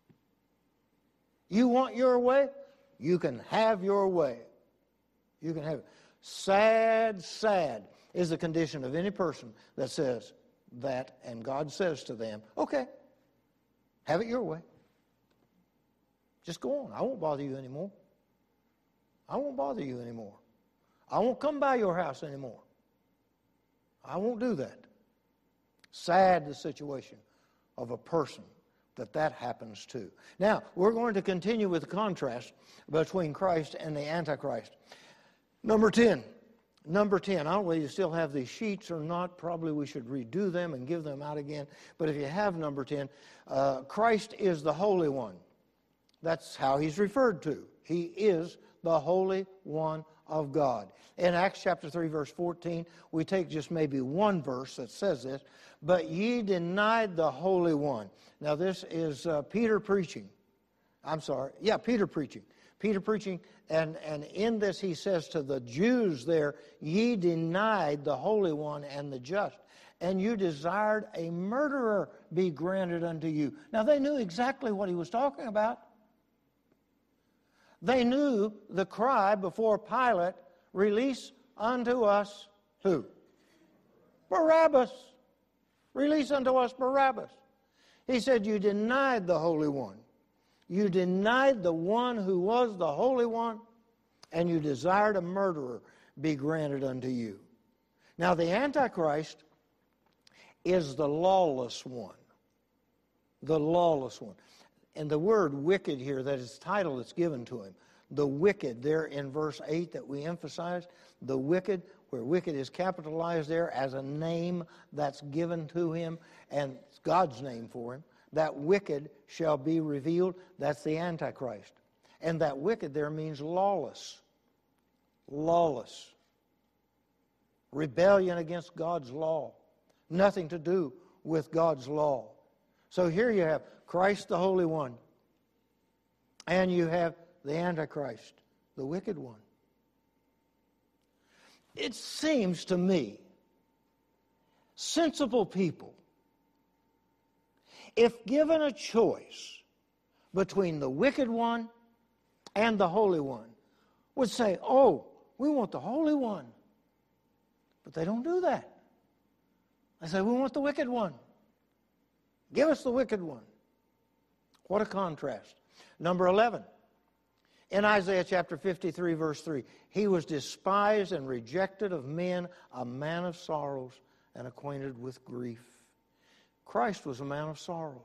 You want your way? You can have your way. You can have it. Sad, sad is the condition of any person that says that, and God says to them, okay, have it your way. Just go on. I won't bother you anymore. I won't bother you anymore. I won't come by your house anymore. I won't do that. Sad the situation of a person that happens to. Now, we're going to continue with the contrast between Christ and the Antichrist. Number 10. I don't know whether you still have these sheets or not. Probably we should redo them and give them out again. But if you have number 10, Christ is the Holy One. That's how he's referred to. He is the Holy One of God. In Acts chapter 3, verse 14, we take just maybe one verse that says this, but ye denied the Holy One. Now this is Peter preaching. Peter preaching. Peter preaching, and in this he says to the Jews there, ye denied the Holy One and the just, and you desired a murderer be granted unto you. Now they knew exactly what he was talking about. They knew the cry before Pilate, release unto us who? Barabbas. Release unto us Barabbas. He said, you denied the Holy One. You denied the one who was the Holy One, and you desired a murderer be granted unto you. Now the Antichrist is the lawless one. The lawless one. And the word wicked here, that is the title that's given to him. The wicked, there in verse 8 that we emphasized, the wicked, where wicked is capitalized there as a name that's given to him, and it's God's name for him. That wicked shall be revealed. That's the Antichrist. And that wicked there means lawless. Lawless. Rebellion against God's law. Nothing to do with God's law. So here you have Christ the Holy One. And you have the Antichrist, the wicked one. It seems to me, sensible people, if given a choice between the wicked one and the Holy One, would say, oh, we want the Holy One. But they don't do that. They say, we want the wicked one. Give us the wicked one. What a contrast. Number 11. In Isaiah chapter 53, verse 3, he was despised and rejected of men, a man of sorrows and acquainted with grief. Christ was a man of sorrows.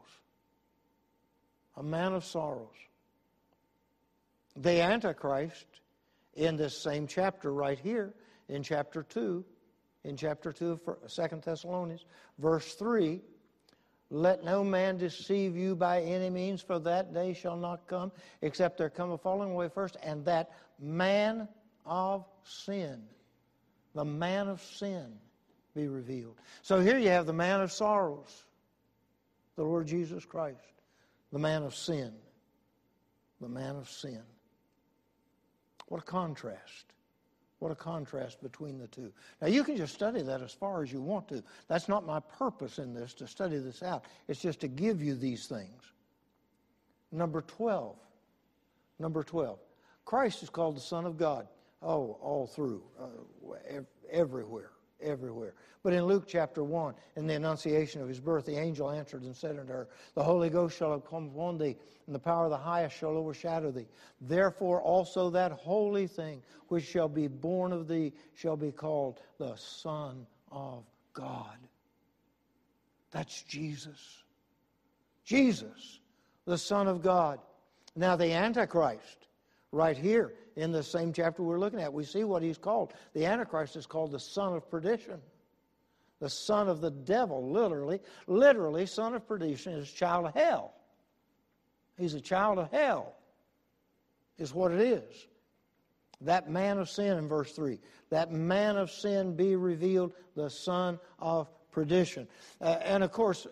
A man of sorrows. The Antichrist, in this same chapter right here, in chapter 2 of 2 Thessalonians, verse 3, let no man deceive you by any means, for that day shall not come, except there come a falling away first, and that man of sin, the man of sin, be revealed. So here you have the man of sorrows, the Lord Jesus Christ, the man of sin, the man of sin. What a contrast. What a contrast between the two. Now, you can just study that as far as you want to. That's not my purpose in this, to study this out. It's just to give you these things. Number 12. Number 12. Christ is called the Son of God. Oh, all through. Everywhere. Everywhere. But in Luke chapter 1, in the annunciation of his birth, the angel answered and said unto her, the Holy Ghost shall come upon thee, and the power of the highest shall overshadow thee. Therefore also that holy thing which shall be born of thee shall be called the Son of God. That's Jesus. Jesus, the Son of God. Now the Antichrist, right here in the same chapter we're looking at, we see what he's called. The Antichrist is called the son of perdition. The son of the devil, literally, son of perdition is child of hell. He's a child of hell, is what it is. That man of sin in verse 3. That man of sin be revealed, the son of perdition. And of course,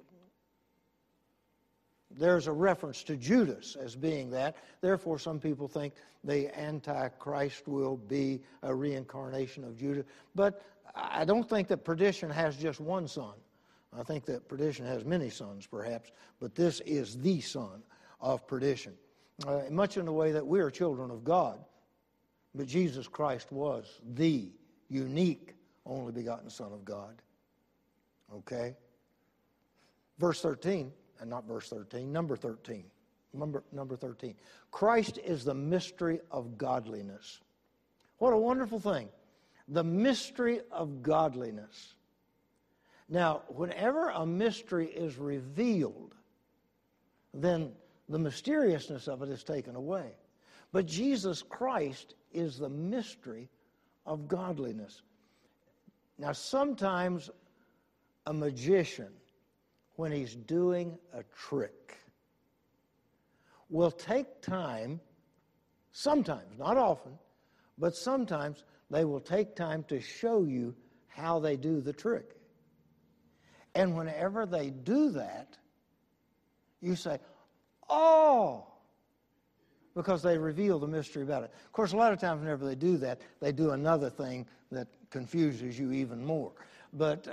there's a reference to Judas as being that. Therefore, some people think the Antichrist will be a reincarnation of Judas. But I don't think that perdition has just one son. I think that perdition has many sons, perhaps. But this is the son of perdition. Much in the way that we are children of God. But Jesus Christ was the unique, only begotten Son of God. Okay? Verse 13. And not verse 13, number 13. Number 13. Christ is the mystery of godliness. What a wonderful thing. The mystery of godliness. Now, whenever a mystery is revealed, then the mysteriousness of it is taken away. But Jesus Christ is the mystery of godliness. Now, sometimes a magician, when he's doing a trick, will take time, sometimes, not often, but sometimes they will take time to show you how they do the trick. And whenever they do that, you say, oh, because they reveal the mystery about it. Of course, a lot of times whenever they do that, they do another thing that confuses you even more. But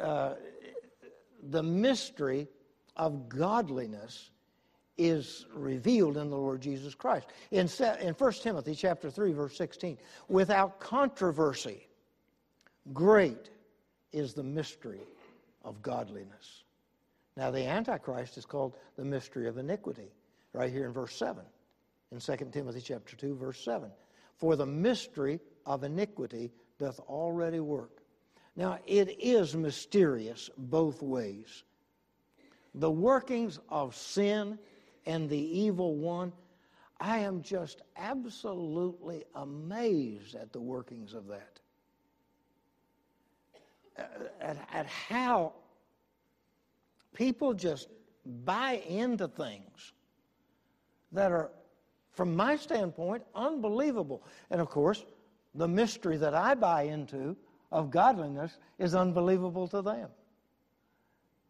the mystery of godliness is revealed in the Lord Jesus Christ. In 1 Timothy chapter 3, verse 16, without controversy, great is the mystery of godliness. Now the Antichrist is called the mystery of iniquity, right here in verse 7, in 2 Timothy chapter 2, verse 7. For the mystery of iniquity doth already work. Now it is mysterious both ways. The workings of sin and the evil one, I am just absolutely amazed at the workings of that. At how people just buy into things that are, from my standpoint, unbelievable. And of course, the mystery that I buy into of godliness is unbelievable to them.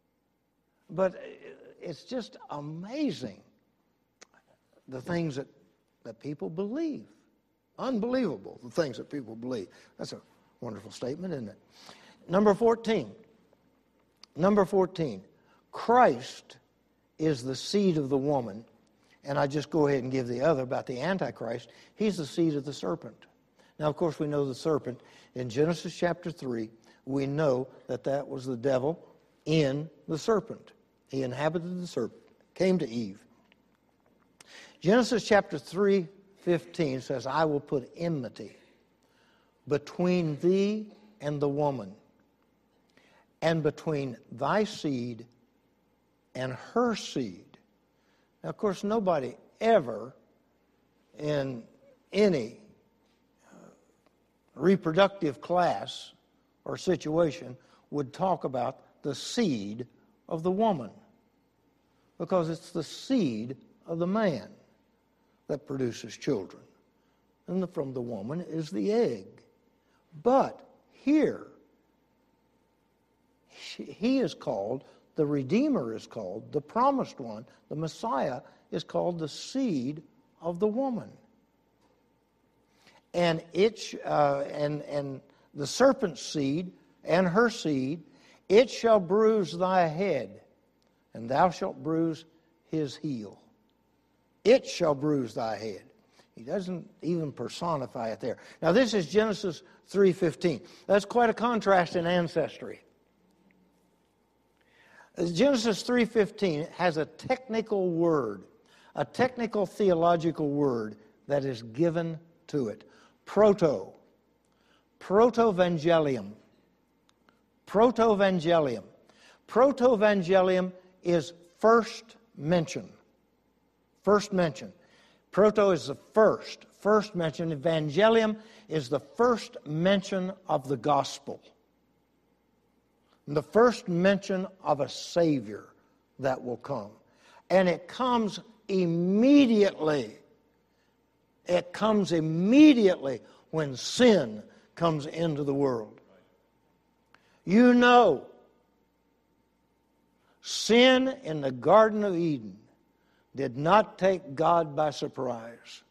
But it's just amazing the things that that people believe. Unbelievable, the things that people believe. That's a wonderful statement, isn't it? Number 14. Number 14. Christ is the seed of the woman. And I just go ahead and give the other about the Antichrist. He's the seed of the serpent. Now, of course, we know the serpent. In Genesis chapter 3, we know that that was the devil in the serpent. He inhabited the serpent, came to Eve. Genesis chapter 3:15 says, I will put enmity between thee and the woman, and between thy seed and her seed. Now, of course, nobody ever in any reproductive class or situation would talk about the seed of the woman, because it's the seed of the man that produces children. And from the woman is the egg. But here, he is called, the Redeemer is called, the promised one, the Messiah is called the seed of the woman. And and the serpent's seed and her seed, it shall bruise thy head, and thou shalt bruise his heel. It shall bruise thy head. He doesn't even personify it there. Now this is Genesis 3:15. That's quite a contrast in ancestry. Genesis 3:15 has a technical word, a technical theological word that is given to it. Protovangelium. Protovangelium. Protovangelium is first mention. First mention. Proto is the first mention. Evangelium is the first mention of the gospel. The first mention of a Savior that will come. And it comes immediately. It comes immediately when sin comes into the world. You know, sin in the Garden of Eden did not take God by surprise.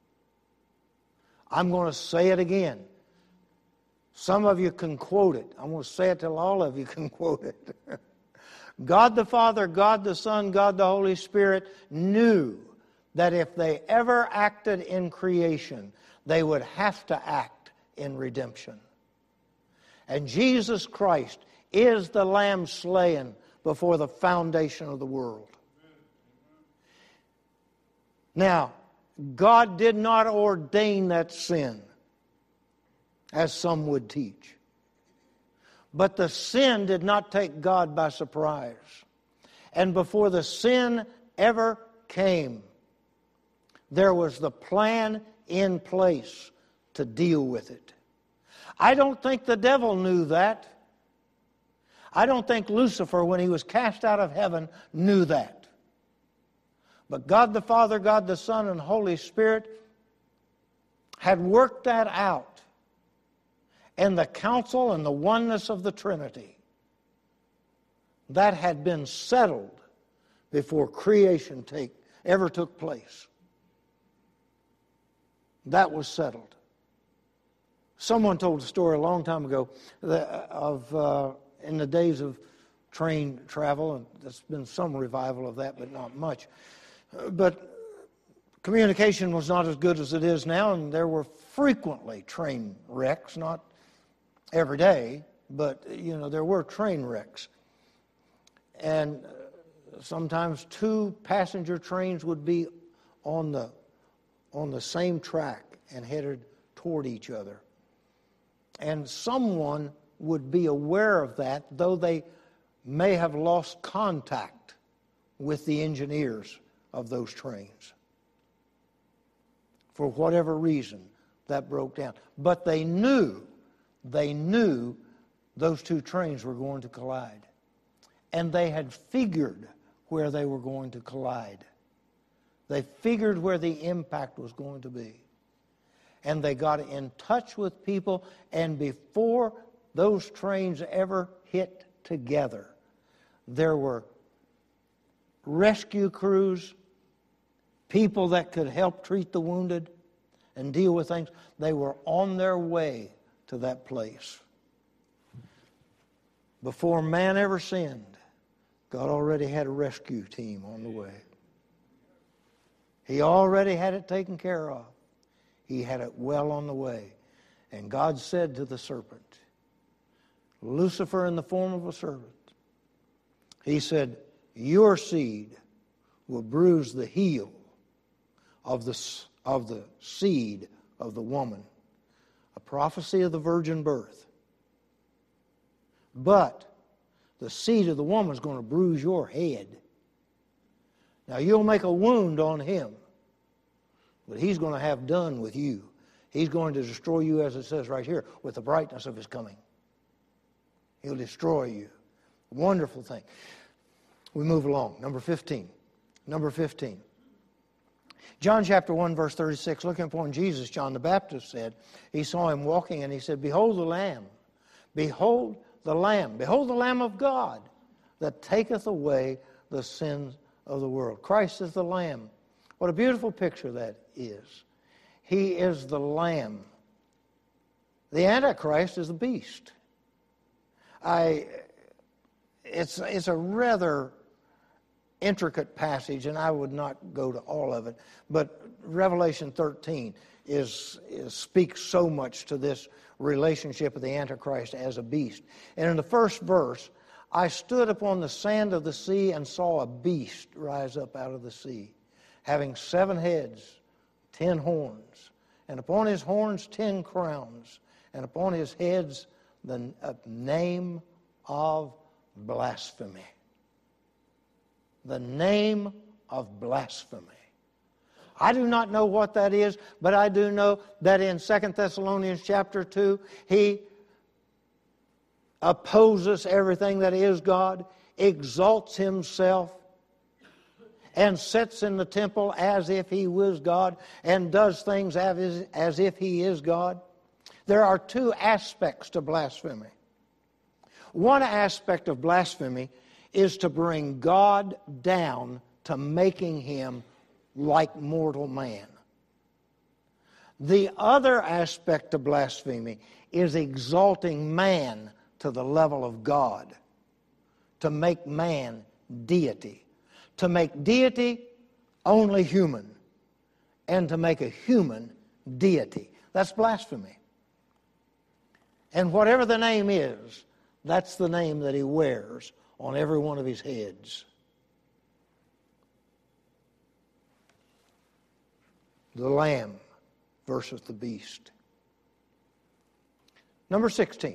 I'm going to say it again. Some of you can quote it. I'm going to say it till all of you can quote it. God the Father, God the Son, God the Holy Spirit knew that if they ever acted in creation, they would have to act in redemption. And Jesus Christ is the Lamb slain before the foundation of the world. Now, God did not ordain that sin, as some would teach. But the sin did not take God by surprise. And before the sin ever came, there was the plan in place to deal with it. I don't think the devil knew that. I don't think Lucifer, when he was cast out of heaven, knew that. But God the Father, God the Son, and Holy Spirit had worked that out in the counsel and the oneness of the Trinity. That had been settled before creation ever took place. That was settled. Someone told a story a long time ago in the days of train travel, and there's been some revival of that, but not much. But communication was not as good as it is now, and there were frequently train wrecks, not every day, but there were train wrecks. And sometimes two passenger trains would be on the same track and headed toward each other. And someone would be aware of that, though they may have lost contact with the engineers of those trains. For whatever reason, that broke down. But they knew those two trains were going to collide. And they had figured where they were going to collide. They figured where the impact was going to be. And they got in touch with people, and before those trains ever hit together, there were rescue crews, people that could help treat the wounded and deal with things. They were on their way to that place. Before man ever sinned, God already had a rescue team on the way. He already had it taken care of. He had it well on the way. And God said to the serpent, Lucifer in the form of a serpent, He said, your seed will bruise the heel of the seed of the woman. A prophecy of the virgin birth. But the seed of the woman is going to bruise your head. Now you'll make a wound on him, but he's going to have done with you. He's going to destroy you, as it says right here, with the brightness of his coming. He'll destroy you. Wonderful thing. We move along. Number 15. Number 15. John chapter 1, verse 36, looking upon Jesus, John the Baptist said, he saw him walking and he said, behold the Lamb. Behold the Lamb. Behold the Lamb of God that taketh away the sins of the world. Christ is the Lamb. What a beautiful picture that is. He is the Lamb. The Antichrist is the beast. It's a rather intricate passage, and I would not go to all of it, but Revelation 13 speaks so much to this relationship of the Antichrist as a beast. And in the first verse, I stood upon the sand of the sea and saw a beast rise up out of the sea, having 7 heads, 10 horns, and upon his horns 10 crowns, and upon his heads the name of blasphemy. The name of blasphemy. I do not know what that is, but I do know that in 2 Thessalonians chapter 2, he opposes everything that is God, exalts himself, and sits in the temple as if he was God, and does things as if he is God. There are 2 aspects to blasphemy. One aspect of blasphemy is to bring God down to making him like mortal man. The other aspect of blasphemy is exalting man to the level of God, to make man deity, to make deity only human, and to make a human deity. That's blasphemy. And whatever the name is, that's the name that he wears on every one of his heads. The Lamb versus the beast. Number 16.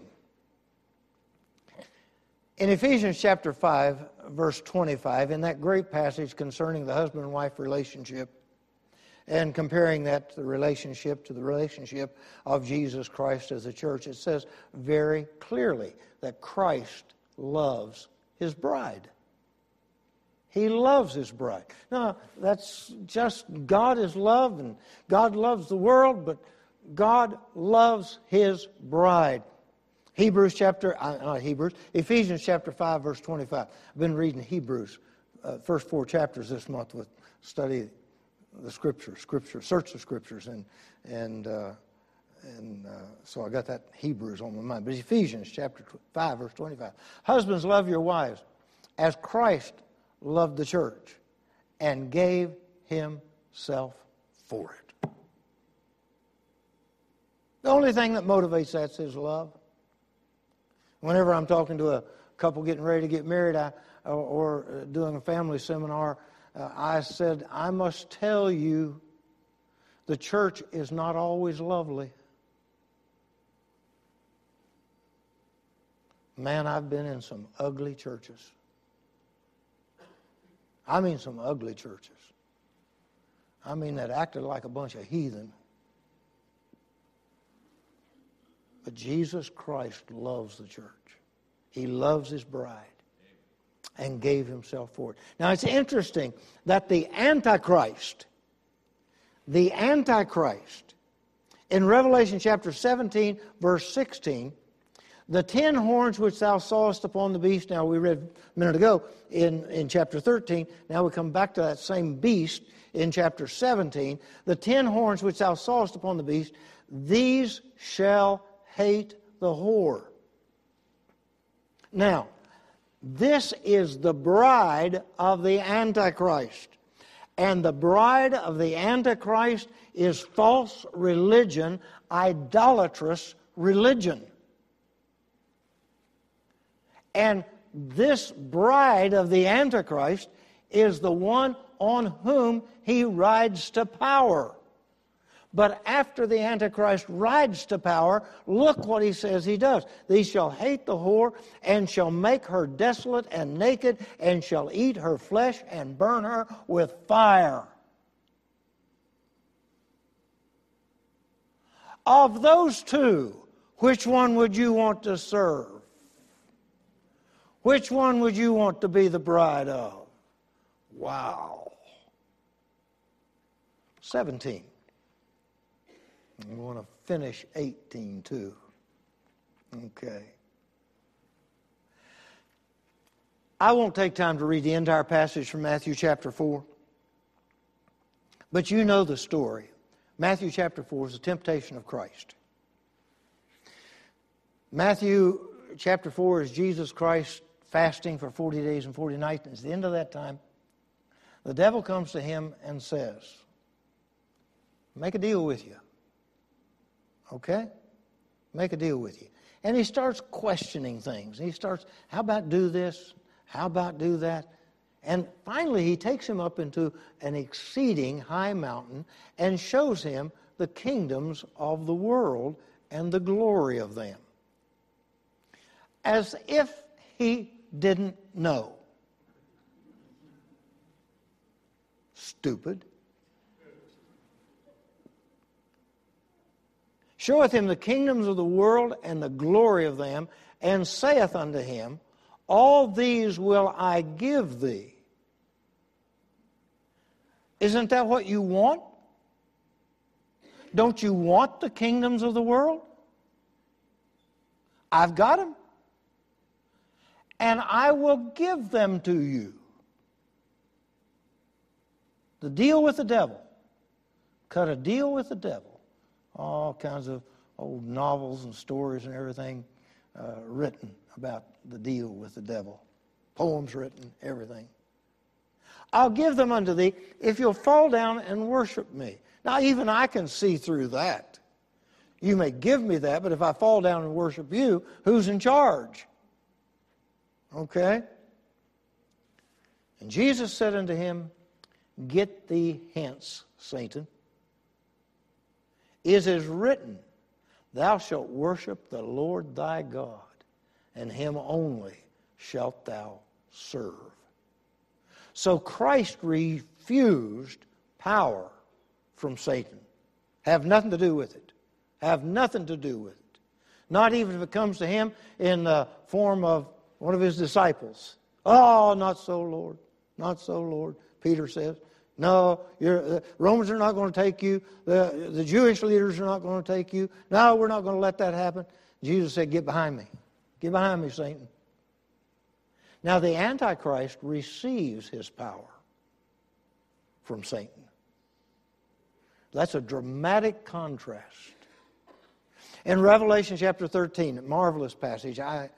In Ephesians chapter 5, verse 25, in that great passage concerning the husband and wife relationship, and comparing that to the relationship of Jesus Christ as the church, it says very clearly that Christ loves his bride. He loves his bride. Now, that's just God is love, and God loves the world, but God loves his bride. Ephesians chapter 5, verse 25. I've been reading Hebrews, first 4 chapters this month with study the Scriptures, search the Scriptures, and so I got that Hebrews on my mind. But Ephesians chapter 5, verse 25. Husbands, love your wives as Christ loved the church and gave himself for it. The only thing that motivates that is love. Whenever I'm talking to a couple getting ready to get married or doing a family seminar, I said, I must tell you, the church is not always lovely. Man, I've been in some ugly churches. I mean some ugly churches. I mean that acted like a bunch of heathen. But Jesus Christ loves the church. He loves his bride and gave himself for it. Now it's interesting that the Antichrist, in Revelation chapter 17, verse 16, The 10 horns which thou sawest upon the beast, now we read a minute ago in chapter 13, now we come back to that same beast in chapter 17. The 10 horns which thou sawest upon the beast, these shall hate the whore. Now, this is the bride of the Antichrist. And the bride of the Antichrist is false religion, idolatrous religion. And this bride of the Antichrist is the one on whom he rides to power. But after the Antichrist rides to power, look what he says he does. These shall hate the whore, and shall make her desolate and naked, and shall eat her flesh and burn her with fire. Of those two, which one would you want to serve? Which one would you want to be the bride of? Wow. 17. We want to finish 18 too. Okay. I won't take time to read the entire passage from Matthew chapter 4. But you know the story. Matthew chapter 4 is the temptation of Christ. Matthew chapter 4 is Jesus Christ fasting for 40 days and 40 nights. And at the end of that time, the devil comes to him and says, make a deal with you. Okay? Make a deal with you. And he starts questioning things. He starts, how about do this? How about do that? And finally he takes him up into an exceeding high mountain and shows him the kingdoms of the world and the glory of them. As if he didn't know. Stupid. Showeth him the kingdoms of the world and the glory of them, and saith unto him, all these will I give thee. Isn't that what you want? Don't you want the kingdoms of the world? I've got them. And I will give them to you. The deal with the devil. Cut a deal with the devil. All kinds of old novels and stories and everything written about the deal with the devil. Poems written, everything. I'll give them unto thee if you'll fall down and worship me. Now, even I can see through that. You may give me that, but if I fall down and worship you, who's in charge? Okay? And Jesus said unto him, get thee hence, Satan. It is written, thou shalt worship the Lord thy God, and him only shalt thou serve. So Christ refused power from Satan. Have nothing to do with it. Have nothing to do with it. Not even if it comes to him in the form of one of his disciples. Oh, not so, Lord. Not so, Lord. Peter says, no, Romans are not going to take you. The Jewish leaders are not going to take you. No, we're not going to let that happen. Jesus said, get behind me. Get behind me, Satan. Now, the Antichrist receives his power from Satan. That's a dramatic contrast. In Revelation chapter 13, a marvelous passage. I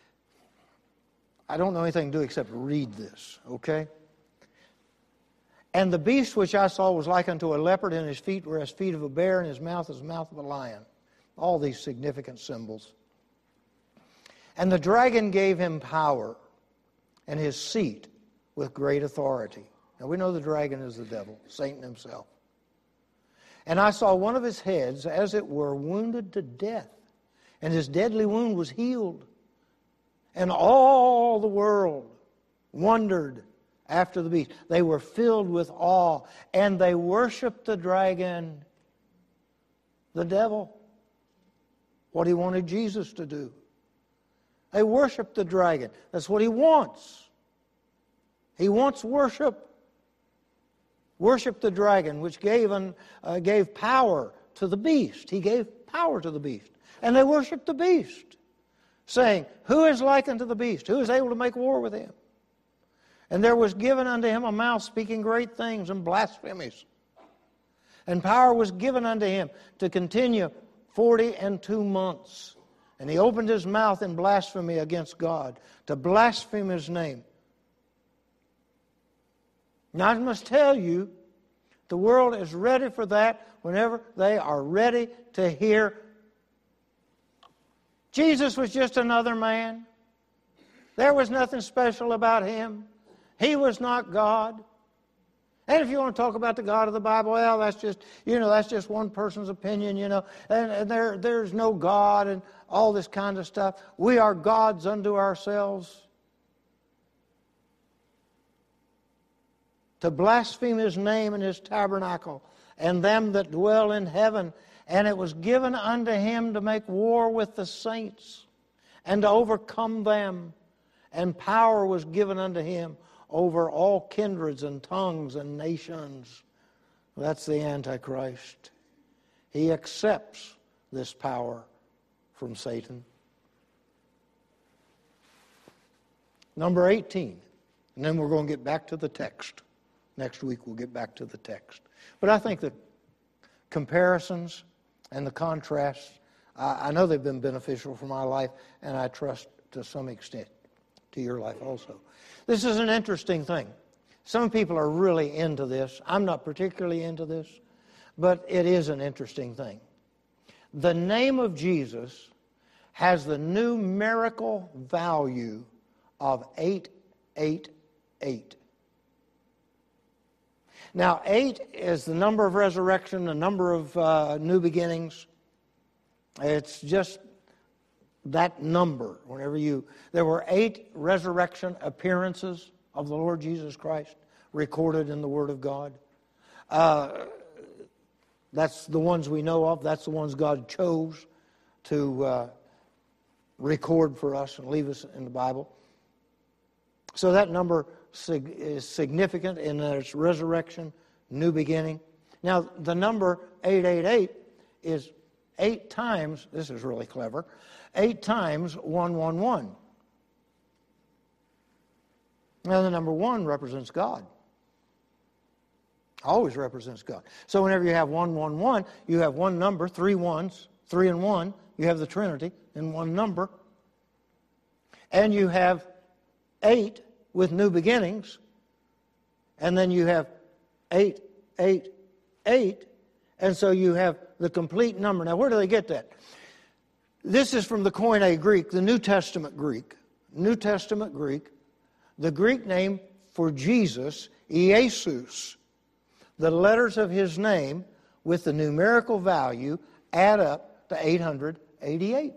don't know anything to do except read this, okay? And the beast which I saw was like unto a leopard, and his feet were as feet of a bear, and his mouth as the mouth of a lion. All these significant symbols. And the dragon gave him power, and his seat with great authority. Now we know the dragon is the devil, Satan himself. And I saw one of his heads, as it were, wounded to death, and his deadly wound was healed. And all the world wondered after the beast. They were filled with awe, and they worshiped the dragon, the devil, what he wanted Jesus to do. They worshiped the dragon. That's what he wants. He wants worship. Worship the dragon, which gave power to the beast. He gave power to the beast. And they worshiped the beast. saying, Who is like unto the beast? Who is able to make war with him? And there was given unto him a mouth speaking great things and blasphemies. And power was given unto him to continue 42 months. And he opened his mouth in blasphemy against God, to blaspheme his name. Now I must tell you, the world is ready for that whenever they are ready to hear Jesus was just another man. There was nothing special about him. He was not God. And if you want to talk about the God of the Bible, well, that's just one person's opinion, and there's no God and all this kind of stuff. We are gods unto ourselves. To blaspheme his name and his tabernacle, and them that dwell in heaven. And it was given unto him to make war with the saints, and to overcome them. And power was given unto him over all kindreds and tongues and nations. That's the Antichrist. He accepts this power from Satan. Number 18. And then we're going to get back to the text. Next week we'll get back to the text. But I think the comparisons and the contrasts, I know they've been beneficial for my life, and I trust to some extent to your life also. This is an interesting thing. Some people are really into this. I'm not particularly into this, but it is an interesting thing. The name of Jesus has the numerical value of 888. Now, 8 is the number of resurrection, the number of new beginnings. It's just that number. There were 8 resurrection appearances of the Lord Jesus Christ recorded in the Word of God. That's the ones we know of. That's the ones God chose to record for us and leave us in the Bible. So that number is significant in its resurrection, new beginning. Now, the number 888 is 8 times, this is really clever, 8 times 111. Now, the number 1 represents God. Always represents God. So whenever you have 111, you have one number, 3 ones, 3 and 1. You have the Trinity in one number. And you have 8 with new beginnings. And then you have 888. And so you have the complete number. Now, where do they get that? This is from the Koine Greek, the New Testament Greek. New Testament Greek. The Greek name for Jesus, Iesus. The letters of his name with the numerical value add up to 888.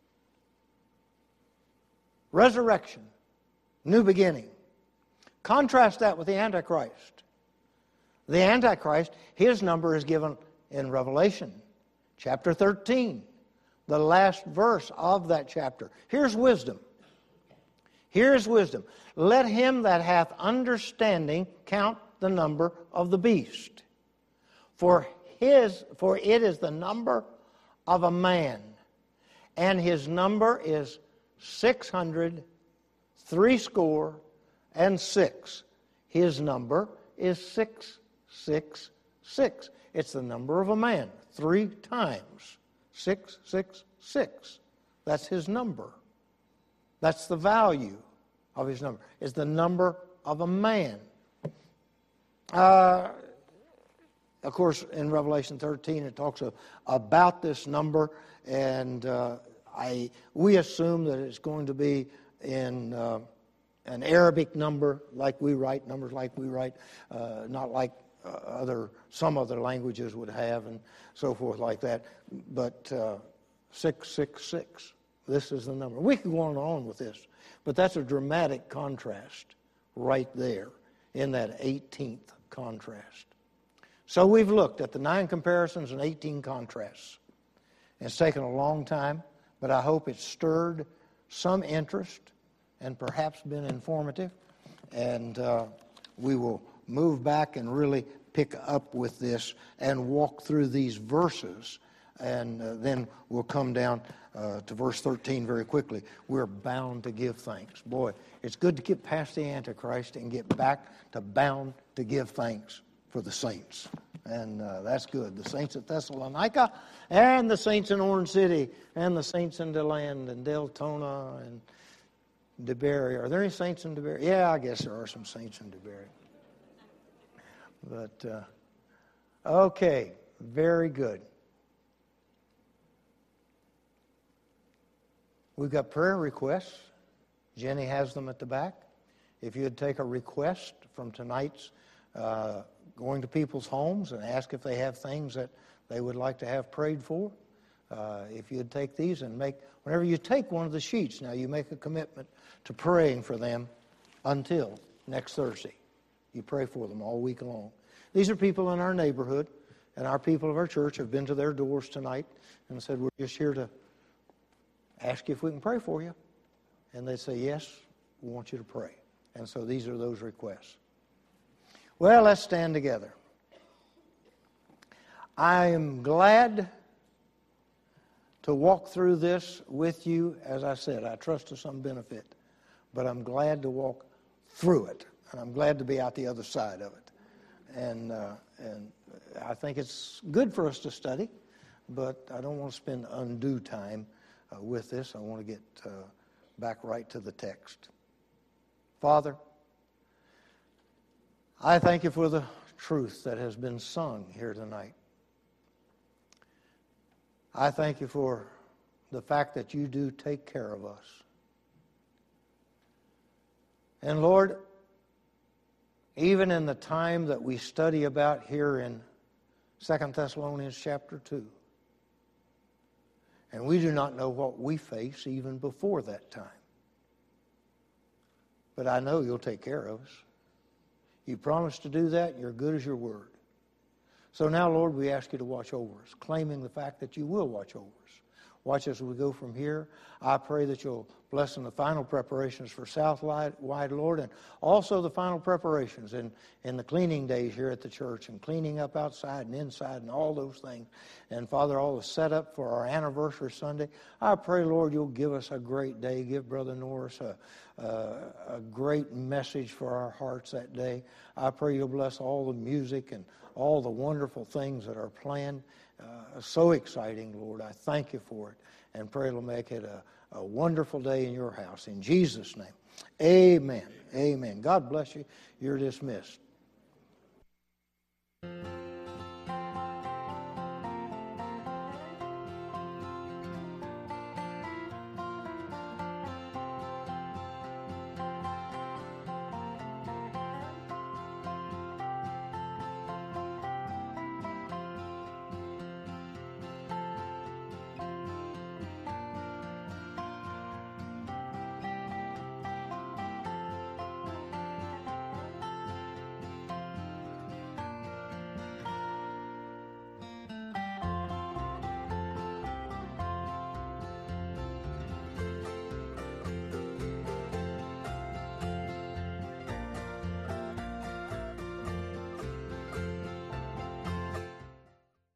Resurrection, new beginning. Contrast that with the Antichrist. The Antichrist, his number is given in Revelation, chapter 13, the last verse of that chapter. Here's wisdom. Here's wisdom. Let him that hath understanding count the number of the beast. For it is the number of a man, and his number is 666. His number is 666. It's the number of a man, 3 times. 666. That's his number. That's the value of his number. It's the number of a man. Of course, in Revelation 13, it talks about this number, and we assume that it's going to be in an Arabic number, like we write, numbers like we write, not like some other languages would have, and so forth like that. But 666, this is the number. We could go on and on with this, but that's a dramatic contrast right there in that 18th contrast. So we've looked at the 9 comparisons and 18 contrasts. It's taken a long time, but I hope it's stirred some interest and perhaps been informative. And we will move back and really pick up with this and walk through these verses And then we'll come down to verse 13 very quickly. We're bound to give thanks. Boy, it's good to get past the Antichrist and get back to bound to give thanks for the saints. And that's good. The saints at Thessalonica and the saints in Orange City and the saints in DeLand and Deltona and DeBerry. Are there any saints in DeBerry? Yeah, I guess there are some saints in DeBerry. But, okay, very good. We've got prayer requests. Jenny has them at the back. If you'd take a request from tonight's going to people's homes and ask if they have things that they would like to have prayed for, if you'd take these and whenever you take one of the sheets, now you make a commitment to praying for them until next Thursday. You pray for them all week long. These are people in our neighborhood, and our people of our church have been to their doors tonight and said, we're just here to ask you if we can pray for you. And they say, yes, we want you to pray. And so these are those requests. Well, let's stand together. I am glad to walk through this with you. As I said, I trust to some benefit. But I'm glad to walk through it. And I'm glad to be out the other side of it. And I think it's good for us to study, but I don't want to spend undue time with this. I want to get back right to the text. Father, I thank you for the truth that has been sung here tonight. I thank you for the fact that you do take care of us. And Lord, even in the time that we study about here in 2 Thessalonians chapter 2, and we do not know what we face even before that time. But I know you'll take care of us. You promised to do that, and you're good as your word. So now, Lord, we ask you to watch over us, claiming the fact that you will watch over us. Watch as we go from here. I pray that you'll bless in the final preparations for Southwide, Lord, and also the final preparations in the cleaning days here at the church and cleaning up outside and inside and all those things. And, Father, all the setup for our anniversary Sunday. I pray, Lord, you'll give us a great day. Give Brother Norris a great message for our hearts that day. I pray you'll bless all the music and all the wonderful things that are planned. So exciting, Lord. I thank you for it and pray it'll make it a wonderful day in your house. In Jesus' name, amen. Amen. God bless you. You're dismissed.